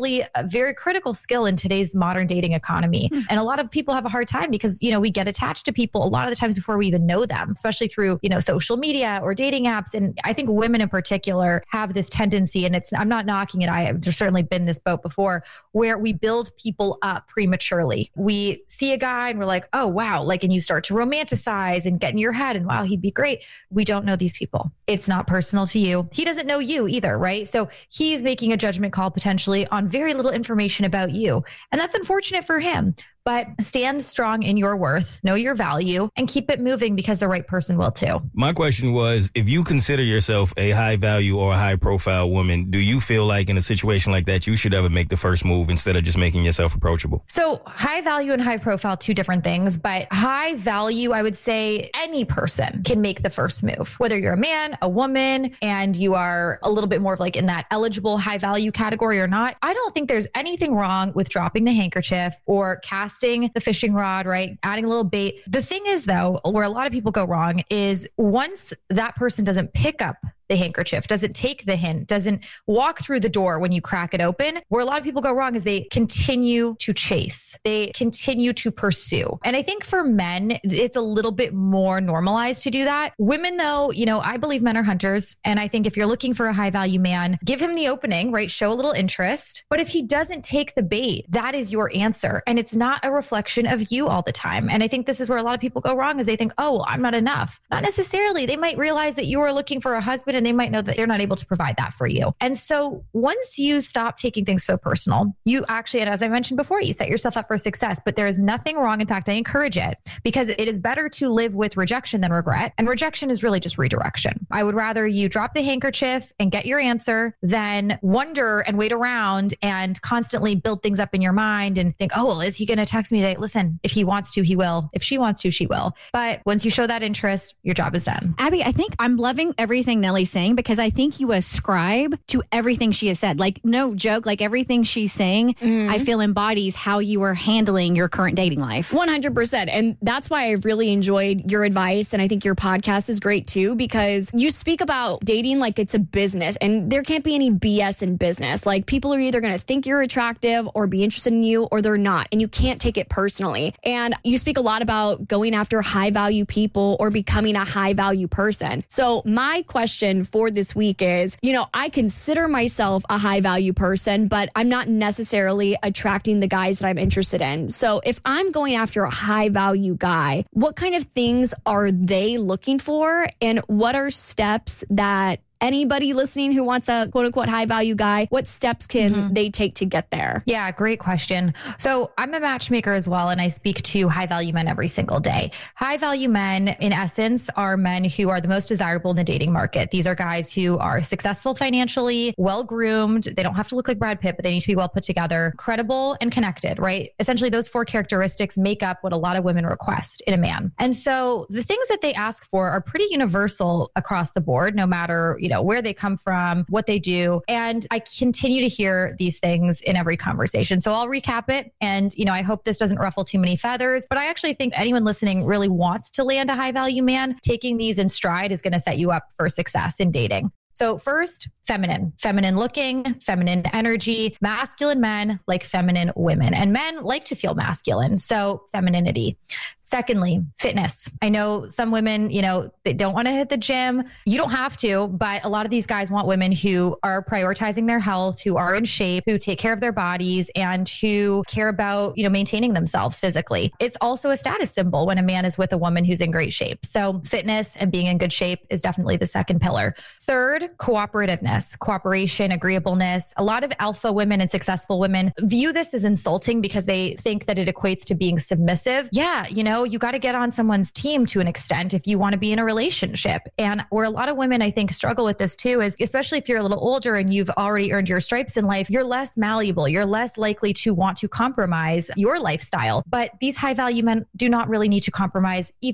[SPEAKER 12] really a very critical skill in today's modern dating economy. Mm. And a lot of people have a hard time because, you know, we get attached to people a lot of the times before we even know them, especially through, you know, social media or dating apps. And I think women in particular have this tendency, and it's, I'm not knocking it. I have certainly been this boat before, where we build people up prematurely. We see a guy and we're like, oh, wow. Like, and you start to romanticize and get in your head and wow, he'd be great. We don't know these people. It's not personal to you. He doesn't know you either, right? So he's making a judgment call potentially on very little information about you. And that's unfortunate for him. But stand strong in your worth, know your value, and keep it moving because the right person will too.
[SPEAKER 8] My question was, if you consider yourself a high value or a high profile woman, do you feel like in a situation like that, you should ever make the first move instead of just making yourself approachable?
[SPEAKER 12] So high value and high profile, two different things, but high value, I would say any person can make the first move, whether you're a man, a woman, and you are a little bit more of like in that eligible high value category or not. I don't think there's anything wrong with dropping the handkerchief or casting the fishing rod, right? Adding a little bait. The thing is though, where a lot of people go wrong is once that person doesn't pick up the handkerchief, doesn't take the hint, doesn't walk through the door when you crack it open, where a lot of people go wrong is they continue to chase. They continue to pursue. And I think for men, it's a little bit more normalized to do that. Women though, you know, I believe men are hunters. And I think if you're looking for a high value man, give him the opening, right? Show a little interest. But if he doesn't take the bait, that is your answer. And it's not a reflection of you all the time. And I think this is where a lot of people go wrong is they think, oh, well, I'm not enough. Not necessarily. They might realize that you are looking for a husband and they might know that they're not able to provide that for you. And so once you stop taking things so personal, you actually, and as I mentioned before, you set yourself up for success, but there is nothing wrong. In fact, I encourage it because it is better to live with rejection than regret. And rejection is really just redirection. I would rather you drop the handkerchief and get your answer than wonder and wait around and constantly build things up in your mind and think, oh, well, is he going to text me today? Listen, if he wants to, he will. If she wants to, she will. But once you show that interest, your job is done.
[SPEAKER 6] Abby, I think I'm loving everything Nellie's saying because I think you ascribe to everything she has said. Like, no joke, like everything she's saying, mm. I feel embodies how you are handling your current dating life.
[SPEAKER 7] one hundred percent. And that's why I really enjoyed your advice. And I think your podcast is great too, because you speak about dating like it's a business and there can't be any B S in business. Like people are either going to think you're attractive or be interested in you or they're not. And you can't take it personally. And you speak a lot about going after high value people or becoming a high value person. So my question for this week is, you know, I consider myself a high value person, but I'm not necessarily attracting the guys that I'm interested in. So if I'm going after a high value guy, what kind of things are they looking for? And what are steps that anybody listening who wants a quote unquote high value guy, what steps can mm-hmm. they take to get there?
[SPEAKER 12] Yeah, great question. So I'm a matchmaker as well, and I speak to high value men every single day. High value men, in essence, are men who are the most desirable in the dating market. These are guys who are successful financially, well groomed. They don't have to look like Brad Pitt, but they need to be well put together, credible and connected, right? Essentially, those four characteristics make up what a lot of women request in a man. And so the things that they ask for are pretty universal across the board, no matter, you know, where they come from, what they do. And I continue to hear these things in every conversation. So I'll recap it. And, you know, I hope this doesn't ruffle too many feathers, but I actually think anyone listening really wants to land a high value man. Taking these in stride is going to set you up for success in dating. So first, feminine, feminine looking, feminine energy. Masculine men like feminine women, and men like to feel masculine. So femininity. Secondly, fitness. I know some women, you know, they don't want to hit the gym. You don't have to, but a lot of these guys want women who are prioritizing their health, who are in shape, who take care of their bodies, and who care about, you know, maintaining themselves physically. It's also a status symbol when a man is with a woman who's in great shape. So fitness and being in good shape is definitely the second pillar. Third, cooperativeness, cooperation, agreeableness. A lot of alpha women and successful women view this as insulting because they think that it equates to being submissive. Yeah, you know, you got to get on someone's team to an extent if you want to be in a relationship. And where a lot of women, I think, struggle with this too is, especially if you're a little older and you've already earned your stripes in life, you're less malleable. You're less likely to want to compromise your lifestyle. But these high value men do not really need to compromise either.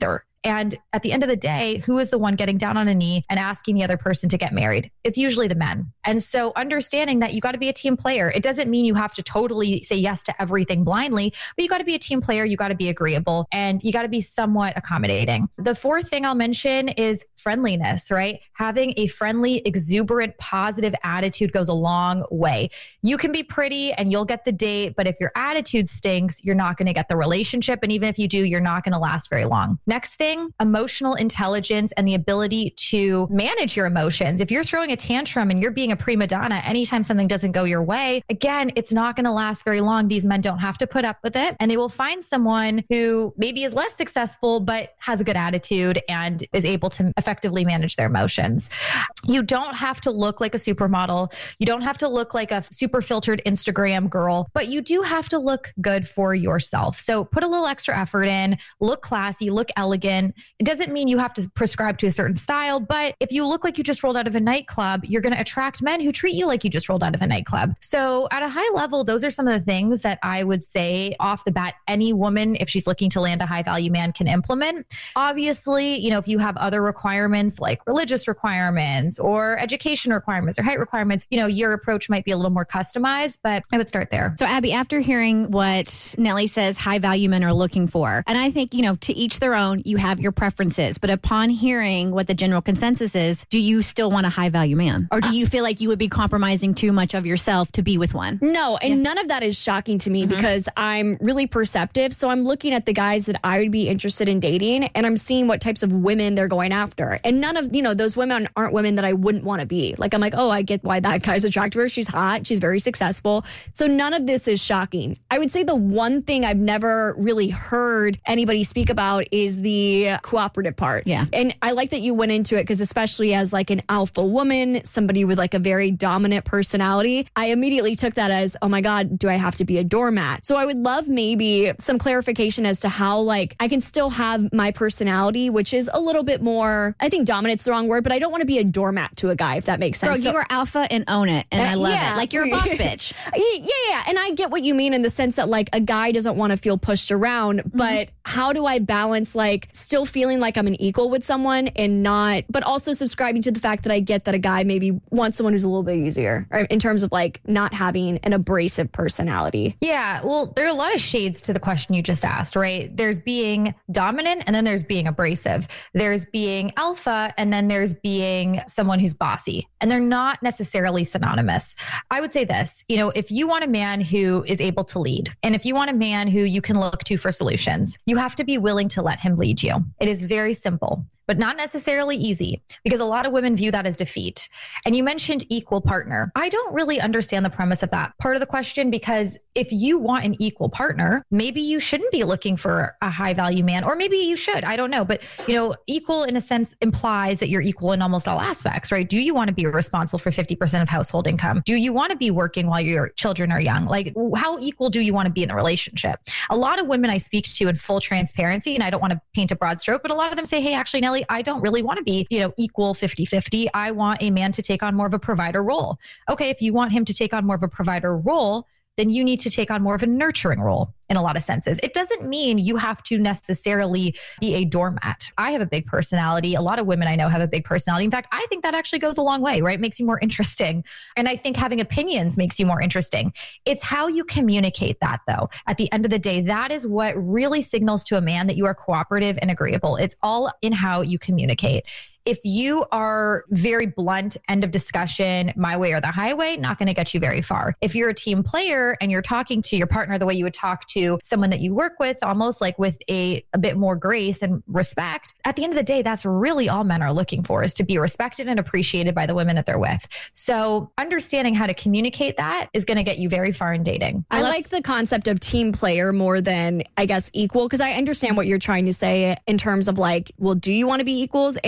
[SPEAKER 12] And at the end of the day, who is the one getting down on a knee and asking the other person to get married? It's usually the men. And so understanding that you got to be a team player. It doesn't mean you have to totally say yes to everything blindly, but you got to be a team player. You got to be agreeable and you got to be somewhat accommodating. The fourth thing I'll mention is friendliness, right? Having a friendly, exuberant, positive attitude goes a long way. You can be pretty and you'll get the date, but if your attitude stinks, you're not going to get the relationship. And even if you do, you're not going to last very long. Next thing, emotional intelligence and the ability to manage your emotions. If you're throwing a tantrum and you're being a prima donna anytime something doesn't go your way, again, it's not going to last very long. These men don't have to put up with it, and they will find someone who maybe is less successful, but has a good attitude and is able to effectively manage their emotions. You don't have to look like a supermodel. You don't have to look like a super filtered Instagram girl, but you do have to look good for yourself. So put a little extra effort in, look classy, look elegant. It doesn't mean you have to prescribe to a certain style, but if you look like you just rolled out of a nightclub, you're going to attract men who treat you like you just rolled out of a nightclub. So at a high level, those are some of the things that I would say off the bat, any woman, if she's looking to land a high value man, can implement. Obviously, you know, if you have other requirements like religious requirements or education requirements or height requirements, you know, your approach might be a little more customized, but I would start there.
[SPEAKER 6] So Abby, after hearing what Nellie says high value men are looking for, and I think, you know, to each their own, you have your preferences, but upon hearing what the general consensus is, do you still want a high value man? Or do you feel like you would be compromising too much of yourself to be with one?
[SPEAKER 7] No, and yeah. none of that is shocking to me mm-hmm. because I'm really perceptive. So I'm looking at the guys that I would be interested in dating and I'm seeing what types of women they're going after. And none of, you know, those women aren't women that I wouldn't want to be. Like, I'm like, oh, I get why that guy's attracted to her. She's hot. She's very successful. So none of this is shocking. I would say the one thing I've never really heard anybody speak about is the cooperative part.
[SPEAKER 6] Yeah.
[SPEAKER 7] And I like that you went into it because especially as like an alpha woman, somebody with like a very dominant personality, I immediately took that as, oh my God, do I have to be a doormat? So I would love maybe some clarification as to how like I can still have my personality, which is a little bit more, I think dominant's the wrong word, but I don't want to be a doormat to a guy, if that makes sense.
[SPEAKER 6] Bro,
[SPEAKER 7] so,
[SPEAKER 6] you are alpha and own it. And uh, I love yeah. it. Like you're a boss bitch.
[SPEAKER 7] yeah, yeah. And I get what you mean in the sense that like a guy doesn't want to feel pushed around, mm-hmm. but how do I balance like still feeling like I'm an equal with someone and not, but also subscribing to the fact that I get that a guy maybe wants someone who's a little bit easier in terms of like not having an abrasive personality.
[SPEAKER 12] Yeah. Well, there are a lot of shades to the question you just asked, right? There's being dominant and then there's being abrasive. There's being alpha and then there's being someone who's bossy, and they're not necessarily synonymous. I would say this, you know, if you want a man who is able to lead, and if you want a man who you can look to for solutions, you have to be willing to let him lead you. It is very simple, but not necessarily easy, because a lot of women view that as defeat. And you mentioned equal partner. I don't really understand the premise of that part of the question, because if you want an equal partner, maybe you shouldn't be looking for a high value man, or maybe you should. I don't know. But, you know, equal in a sense implies that you're equal in almost all aspects, right? Do you want to be responsible for fifty percent of household income? Do you want to be working while your children are young? Like, how equal do you want to be in the relationship? A lot of women I speak to in full transparency, and I don't want to paint a broad stroke, but a lot of them say, hey, actually, Nellie, I don't really want to be, you know, equal fifty-fifty. I want a man to take on more of a provider role. Okay, if you want him to take on more of a provider role, then you need to take on more of a nurturing role in a lot of senses. It doesn't mean you have to necessarily be a doormat. I have a big personality. A lot of women I know have a big personality. In fact, I think that actually goes a long way, right? It makes you more interesting. And I think having opinions makes you more interesting. It's how you communicate that, though. At the end of the day, that is what really signals to a man that you are cooperative and agreeable. It's all in how you communicate. If you are very blunt, end of discussion, my way or the highway, not going to get you very far. If you're a team player and you're talking to your partner the way you would talk to someone that you work with, almost like with a, a bit more grace and respect, at the end of the day, that's really all men are looking for, is to be respected and appreciated by the women that they're with. So understanding how to communicate that is going to get you very far in dating.
[SPEAKER 7] I, I like the concept of team player more than, I guess, equal, because I understand what you're trying to say in terms of like, well, do you want to be equals? And I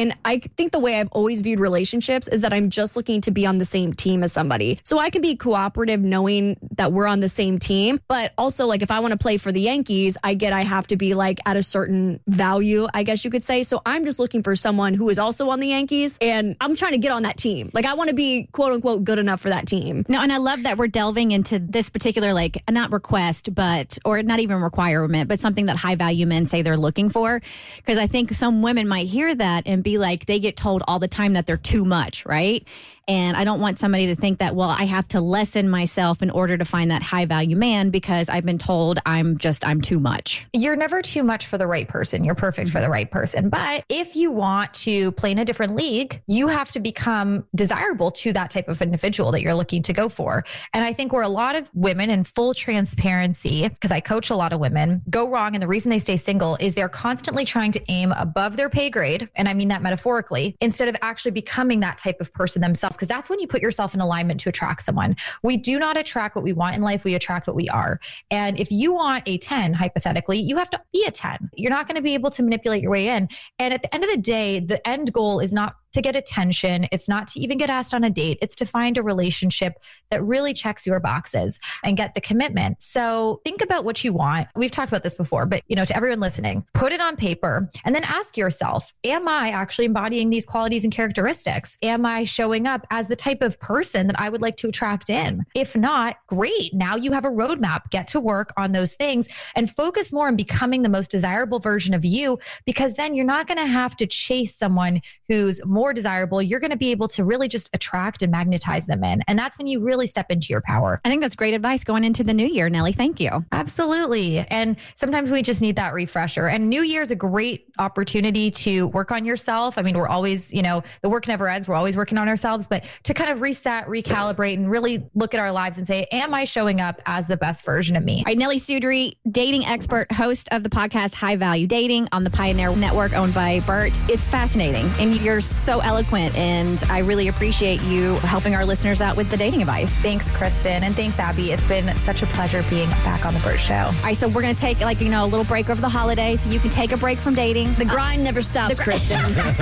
[SPEAKER 7] think the way I've always viewed relationships is that I'm just looking to be on the same team as somebody. So I can be cooperative knowing that we're on the same team. But also, like, if I want to play for the Yankees, I get I have to be like at a certain value, I guess you could say. So I'm just looking for someone who is also on the Yankees, and I'm trying to get on that team. Like, I want to be quote unquote good enough for that team.
[SPEAKER 6] No, and I love that we're delving into this particular, like, not request, but, or not even requirement, but something that high value men say they're looking for. Because I think some women might hear that and be like, they get told all the time that they're too much, right? And I don't want somebody to think that, well, I have to lessen myself in order to find that high value man because I've been told I'm just, I'm too much.
[SPEAKER 12] You're never too much for the right person. You're perfect for the right person. But if you want to play in a different league, you have to become desirable to that type of individual that you're looking to go for. And I think where a lot of women, in full transparency, because I coach a lot of women, go wrong. And the reason they stay single is they're constantly trying to aim above their pay grade. And I mean that metaphorically, instead of actually becoming that type of person themselves. Because that's when you put yourself in alignment to attract someone. We do not attract what we want in life. We attract what we are. And if you want a ten, hypothetically, you have to be a ten. You're not going to be able to manipulate your way in. And at the end of the day, the end goal is not to get attention. It's not to even get asked on a date. It's to find a relationship that really checks your boxes and get the commitment. So think about what you want. We've talked about this before, but, you know, to everyone listening, put it on paper and then ask yourself, am I actually embodying these qualities and characteristics? Am I showing up as the type of person that I would like to attract in? If not, great. Now you have a roadmap. Get to work on those things and focus more on becoming the most desirable version of you, because then you're not going to have to chase someone who's more desirable. You're going to be able to really just attract and magnetize them in. And that's when you really step into your power.
[SPEAKER 6] I think that's great advice going into the new year, Nellie. Thank you.
[SPEAKER 12] Absolutely. And sometimes we just need that refresher. And New Year's a great opportunity to work on yourself. I mean, we're always, you know, the work never ends. We're always working on ourselves, but to kind of reset, recalibrate, and really look at our lives and say, am I showing up as the best version of me?
[SPEAKER 6] All right, Nellie Sudri, dating expert, host of the podcast High Value Dating on the Pioneer Network, owned by Bert. It's fascinating. And you're so eloquent, and I really appreciate you helping our listeners out with the dating advice.
[SPEAKER 12] Thanks, Kristen. And thanks, Abby. It's been such a pleasure being back on the Bert Show.
[SPEAKER 6] All right, so we're going to take, like, you know, a little break over the holiday so you can take a break from dating.
[SPEAKER 7] The grind uh, never stops, gr- Kristen.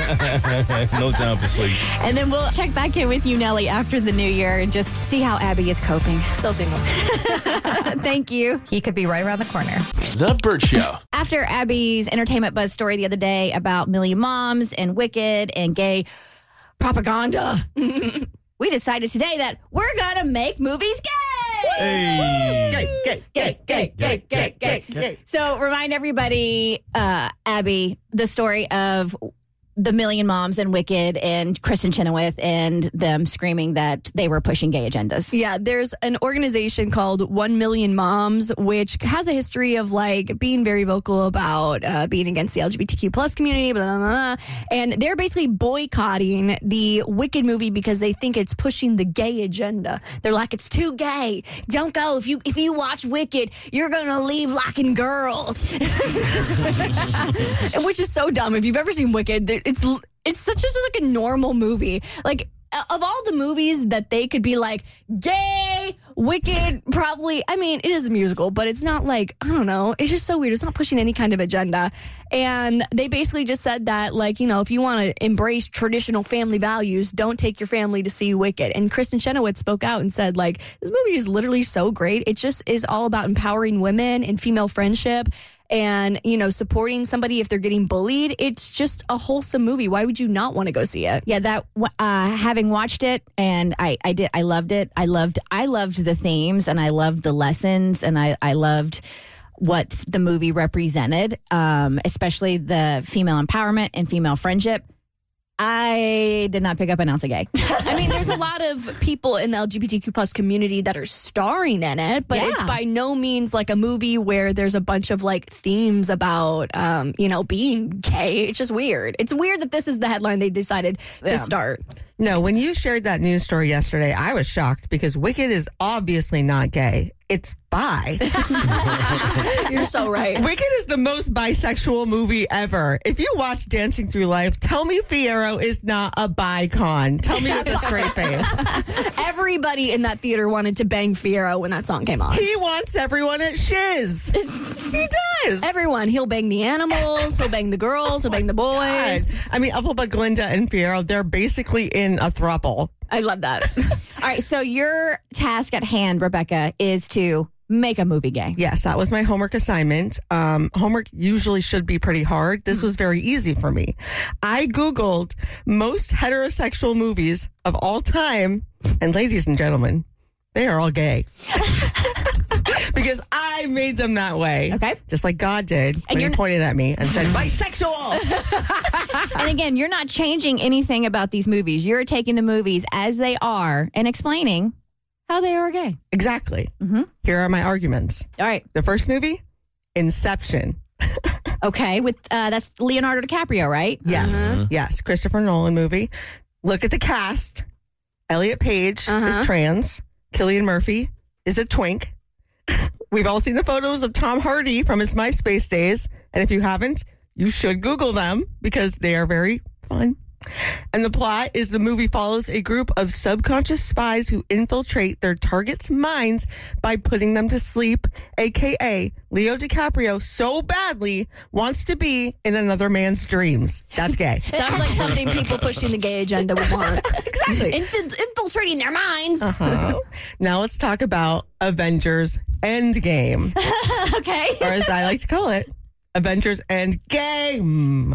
[SPEAKER 8] No time for sleep.
[SPEAKER 6] And then we'll check back in with you, Nellie, after the new year and just see how Abby is coping.
[SPEAKER 7] Still single.
[SPEAKER 6] Thank you.
[SPEAKER 12] He could be right around the corner.
[SPEAKER 3] The Bert Show.
[SPEAKER 6] After Abby's Entertainment Buzz story the other day about Million Moms and Wicked and gay propaganda, we decided today that we're going to make movies gay.
[SPEAKER 8] Hey.
[SPEAKER 6] Gay, gay, gay, gay, gay, gay, gay, gay. So remind everybody, uh, Abby, the story of the Million Moms and Wicked and Kristen Chenoweth and them screaming that they were pushing gay agendas.
[SPEAKER 7] Yeah, there's an organization called One Million Moms, which has a history of like being very vocal about uh, being against the L G B T Q plus community, blah, blah, blah. And they're basically boycotting the Wicked movie because they think it's pushing the gay agenda. They're like, it's too gay. Don't go. If you if you watch Wicked, you're going to leave liking girls. Which is so dumb. If you've ever seen Wicked, it's it's such just like a normal movie. Like, of all the movies that they could be like, gay, Wicked, probably, I mean, it is a musical, but it's not like, I don't know, it's just so weird. It's not pushing any kind of agenda. And they basically just said that, like, you know, if you want to embrace traditional family values, don't take your family to see Wicked. And Kristen Chenoweth spoke out and said, like, this movie is literally so great. It just is all about empowering women and female friendship and, you know, supporting somebody if they're getting bullied. It's just a wholesome movie. Why would you not want to go see it?
[SPEAKER 6] Yeah, that uh, having watched it, and I, I did, I loved it. I loved, I loved the themes, and I loved the lessons, and I, I loved what the movie represented, um, especially the female empowerment and female friendship. I did not pick up an ounce of gay.
[SPEAKER 7] I mean, there's a lot of people in the L G B T Q plus community that are starring in it, but yeah. It's by no means like a movie where there's a bunch of like themes about, um, you know, being gay. It's just weird. It's weird that this is the headline they decided yeah. to start.
[SPEAKER 13] No, when you shared that news story yesterday, I was shocked because Wicked is obviously not gay. it's bi.
[SPEAKER 7] You're so right.
[SPEAKER 13] Wicked is the most bisexual movie ever. If you watch Dancing Through Life, tell me Fiyero is not a bi-con. Tell me with a straight face.
[SPEAKER 7] Everybody in that theater wanted to bang Fiyero when that song came on.
[SPEAKER 13] He wants everyone at Shiz. He does.
[SPEAKER 7] Everyone. He'll bang the animals. He'll bang the girls. He'll bang the boys.
[SPEAKER 13] God. I mean, Ethelbud, Glinda, and Fiyero, they're basically in a throuple.
[SPEAKER 7] I love that.
[SPEAKER 6] All right, so your task at hand, Rebecca, is to make a movie gay.
[SPEAKER 13] Yes, that was my homework assignment. Um, homework usually should be pretty hard. This was very easy for me. I Googled most heterosexual movies of all time, and ladies and gentlemen, they are all gay. Because I made them that way.
[SPEAKER 6] Okay.
[SPEAKER 13] Just like God did when he pointed at me and said, bisexual.
[SPEAKER 6] And again, you're not changing anything about these movies. You're taking the movies as they are and explaining how they are gay.
[SPEAKER 13] Exactly.
[SPEAKER 6] Mm-hmm.
[SPEAKER 13] Here are my arguments.
[SPEAKER 6] All right.
[SPEAKER 13] The first movie, Inception.
[SPEAKER 6] Okay, with uh, that's Leonardo DiCaprio, right?
[SPEAKER 13] Yes.
[SPEAKER 6] Uh-huh.
[SPEAKER 13] Yes. Christopher Nolan movie. Look at the cast. Elliot Page
[SPEAKER 6] Uh-huh.
[SPEAKER 13] is trans. Cillian Murphy is a twink. We've all seen the photos of Tom Hardy from his MySpace days. And if you haven't, you should Google them because they are very fun. And the plot is the movie follows a group of subconscious spies who infiltrate their targets' minds by putting them to sleep, a k a. Leo DiCaprio so badly wants to be in another man's dreams. That's gay.
[SPEAKER 7] Sounds like something people pushing the gay agenda would want.
[SPEAKER 13] Exactly.
[SPEAKER 7] Inf- infiltrating their minds.
[SPEAKER 13] Uh-huh. Now let's talk about Avengers Endgame.
[SPEAKER 6] Okay.
[SPEAKER 13] Or as I like to call it, Avengers Endgame.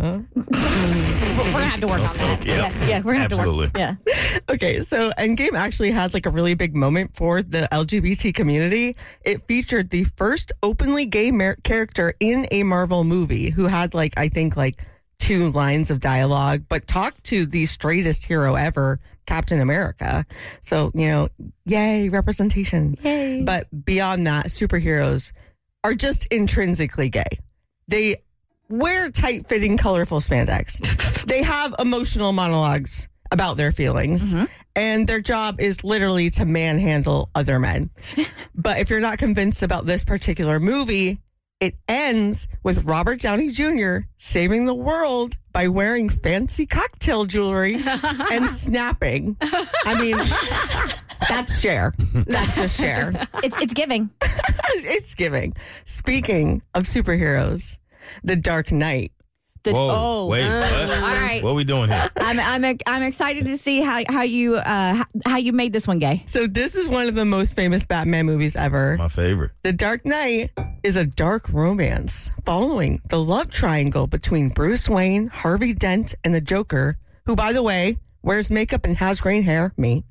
[SPEAKER 6] We're going to have to work on that.
[SPEAKER 8] Yeah.
[SPEAKER 6] Yeah, yeah we're going to have to work.
[SPEAKER 8] Absolutely.
[SPEAKER 6] Yeah.
[SPEAKER 13] Okay, so Endgame actually had like a really big moment for the L G B T community. It featured the first openly gay mar- character in a Marvel movie who had like, I think like two lines of dialogue, but talked to the straightest hero ever, Captain America. So, you know, yay, representation.
[SPEAKER 7] Yay.
[SPEAKER 13] But beyond that, superheroes are just intrinsically gay. They wear tight-fitting, colorful spandex. They have emotional monologues about their feelings.
[SPEAKER 6] Mm-hmm.
[SPEAKER 13] And their job is literally to manhandle other men. But if you're not convinced about this particular movie, it ends with Robert Downey Junior saving the world by wearing fancy cocktail jewelry and snapping. I mean, that's Cher. That's just Cher.
[SPEAKER 6] It's, it's giving.
[SPEAKER 13] It's giving. Speaking of superheroes, The Dark Knight.
[SPEAKER 6] The,
[SPEAKER 8] Whoa,
[SPEAKER 6] oh,
[SPEAKER 8] wait,
[SPEAKER 6] uh,
[SPEAKER 8] what?
[SPEAKER 6] all right.
[SPEAKER 8] What are we doing here?
[SPEAKER 6] I'm I'm I'm excited to see how how you uh how you made this one gay.
[SPEAKER 13] So this is one of the most famous Batman movies ever.
[SPEAKER 8] My favorite.
[SPEAKER 13] The Dark Knight is a dark romance following the love triangle between Bruce Wayne, Harvey Dent, and the Joker, who, by the way, wears makeup and has green hair. Me.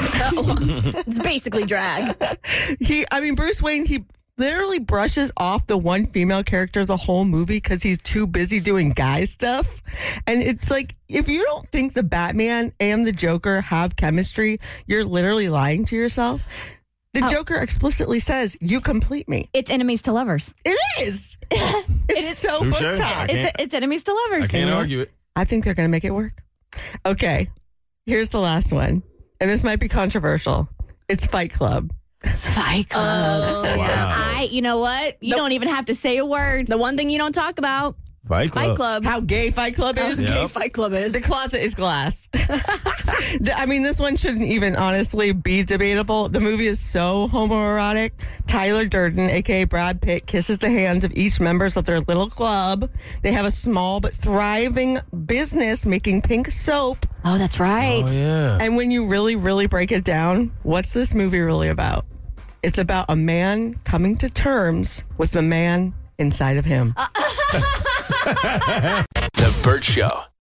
[SPEAKER 7] It's basically drag.
[SPEAKER 13] He, I mean, Bruce Wayne, he literally brushes off the one female character the whole movie because he's too busy doing guy stuff. And it's like, if you don't think the Batman and the Joker have chemistry, you're literally lying to yourself. The
[SPEAKER 6] Oh.
[SPEAKER 13] Joker explicitly says, you complete me.
[SPEAKER 6] It's enemies to lovers.
[SPEAKER 13] It is. It's so
[SPEAKER 8] Touche.
[SPEAKER 13] book
[SPEAKER 8] I
[SPEAKER 13] top.
[SPEAKER 6] It's it's enemies to lovers.
[SPEAKER 8] I can't argue it.
[SPEAKER 13] I think they're going to make it work. Okay, here's the last one. And this might be controversial. It's Fight Club.
[SPEAKER 6] Fight Club.
[SPEAKER 7] Oh, yeah.
[SPEAKER 6] I, you know what? You
[SPEAKER 7] The-
[SPEAKER 6] don't even have to say a word.
[SPEAKER 7] The one thing you don't talk about,
[SPEAKER 8] Fight Club.
[SPEAKER 7] Fight Club.
[SPEAKER 13] How gay Fight Club
[SPEAKER 7] How
[SPEAKER 13] is?
[SPEAKER 7] gay
[SPEAKER 8] Yep.
[SPEAKER 7] Fight Club is.
[SPEAKER 13] The closet is glass. The- I mean, this one shouldn't even honestly be debatable. The movie is so homoerotic. Tyler Durden, a k a. Brad Pitt, kisses the hands of each members of their little club. They have a small but thriving business making pink soap.
[SPEAKER 6] Oh, that's right.
[SPEAKER 8] Oh, yeah.
[SPEAKER 13] And when you really, really break it down, what's this movie really about? It's about a man coming to terms with the man inside of him.
[SPEAKER 3] The Burt Show.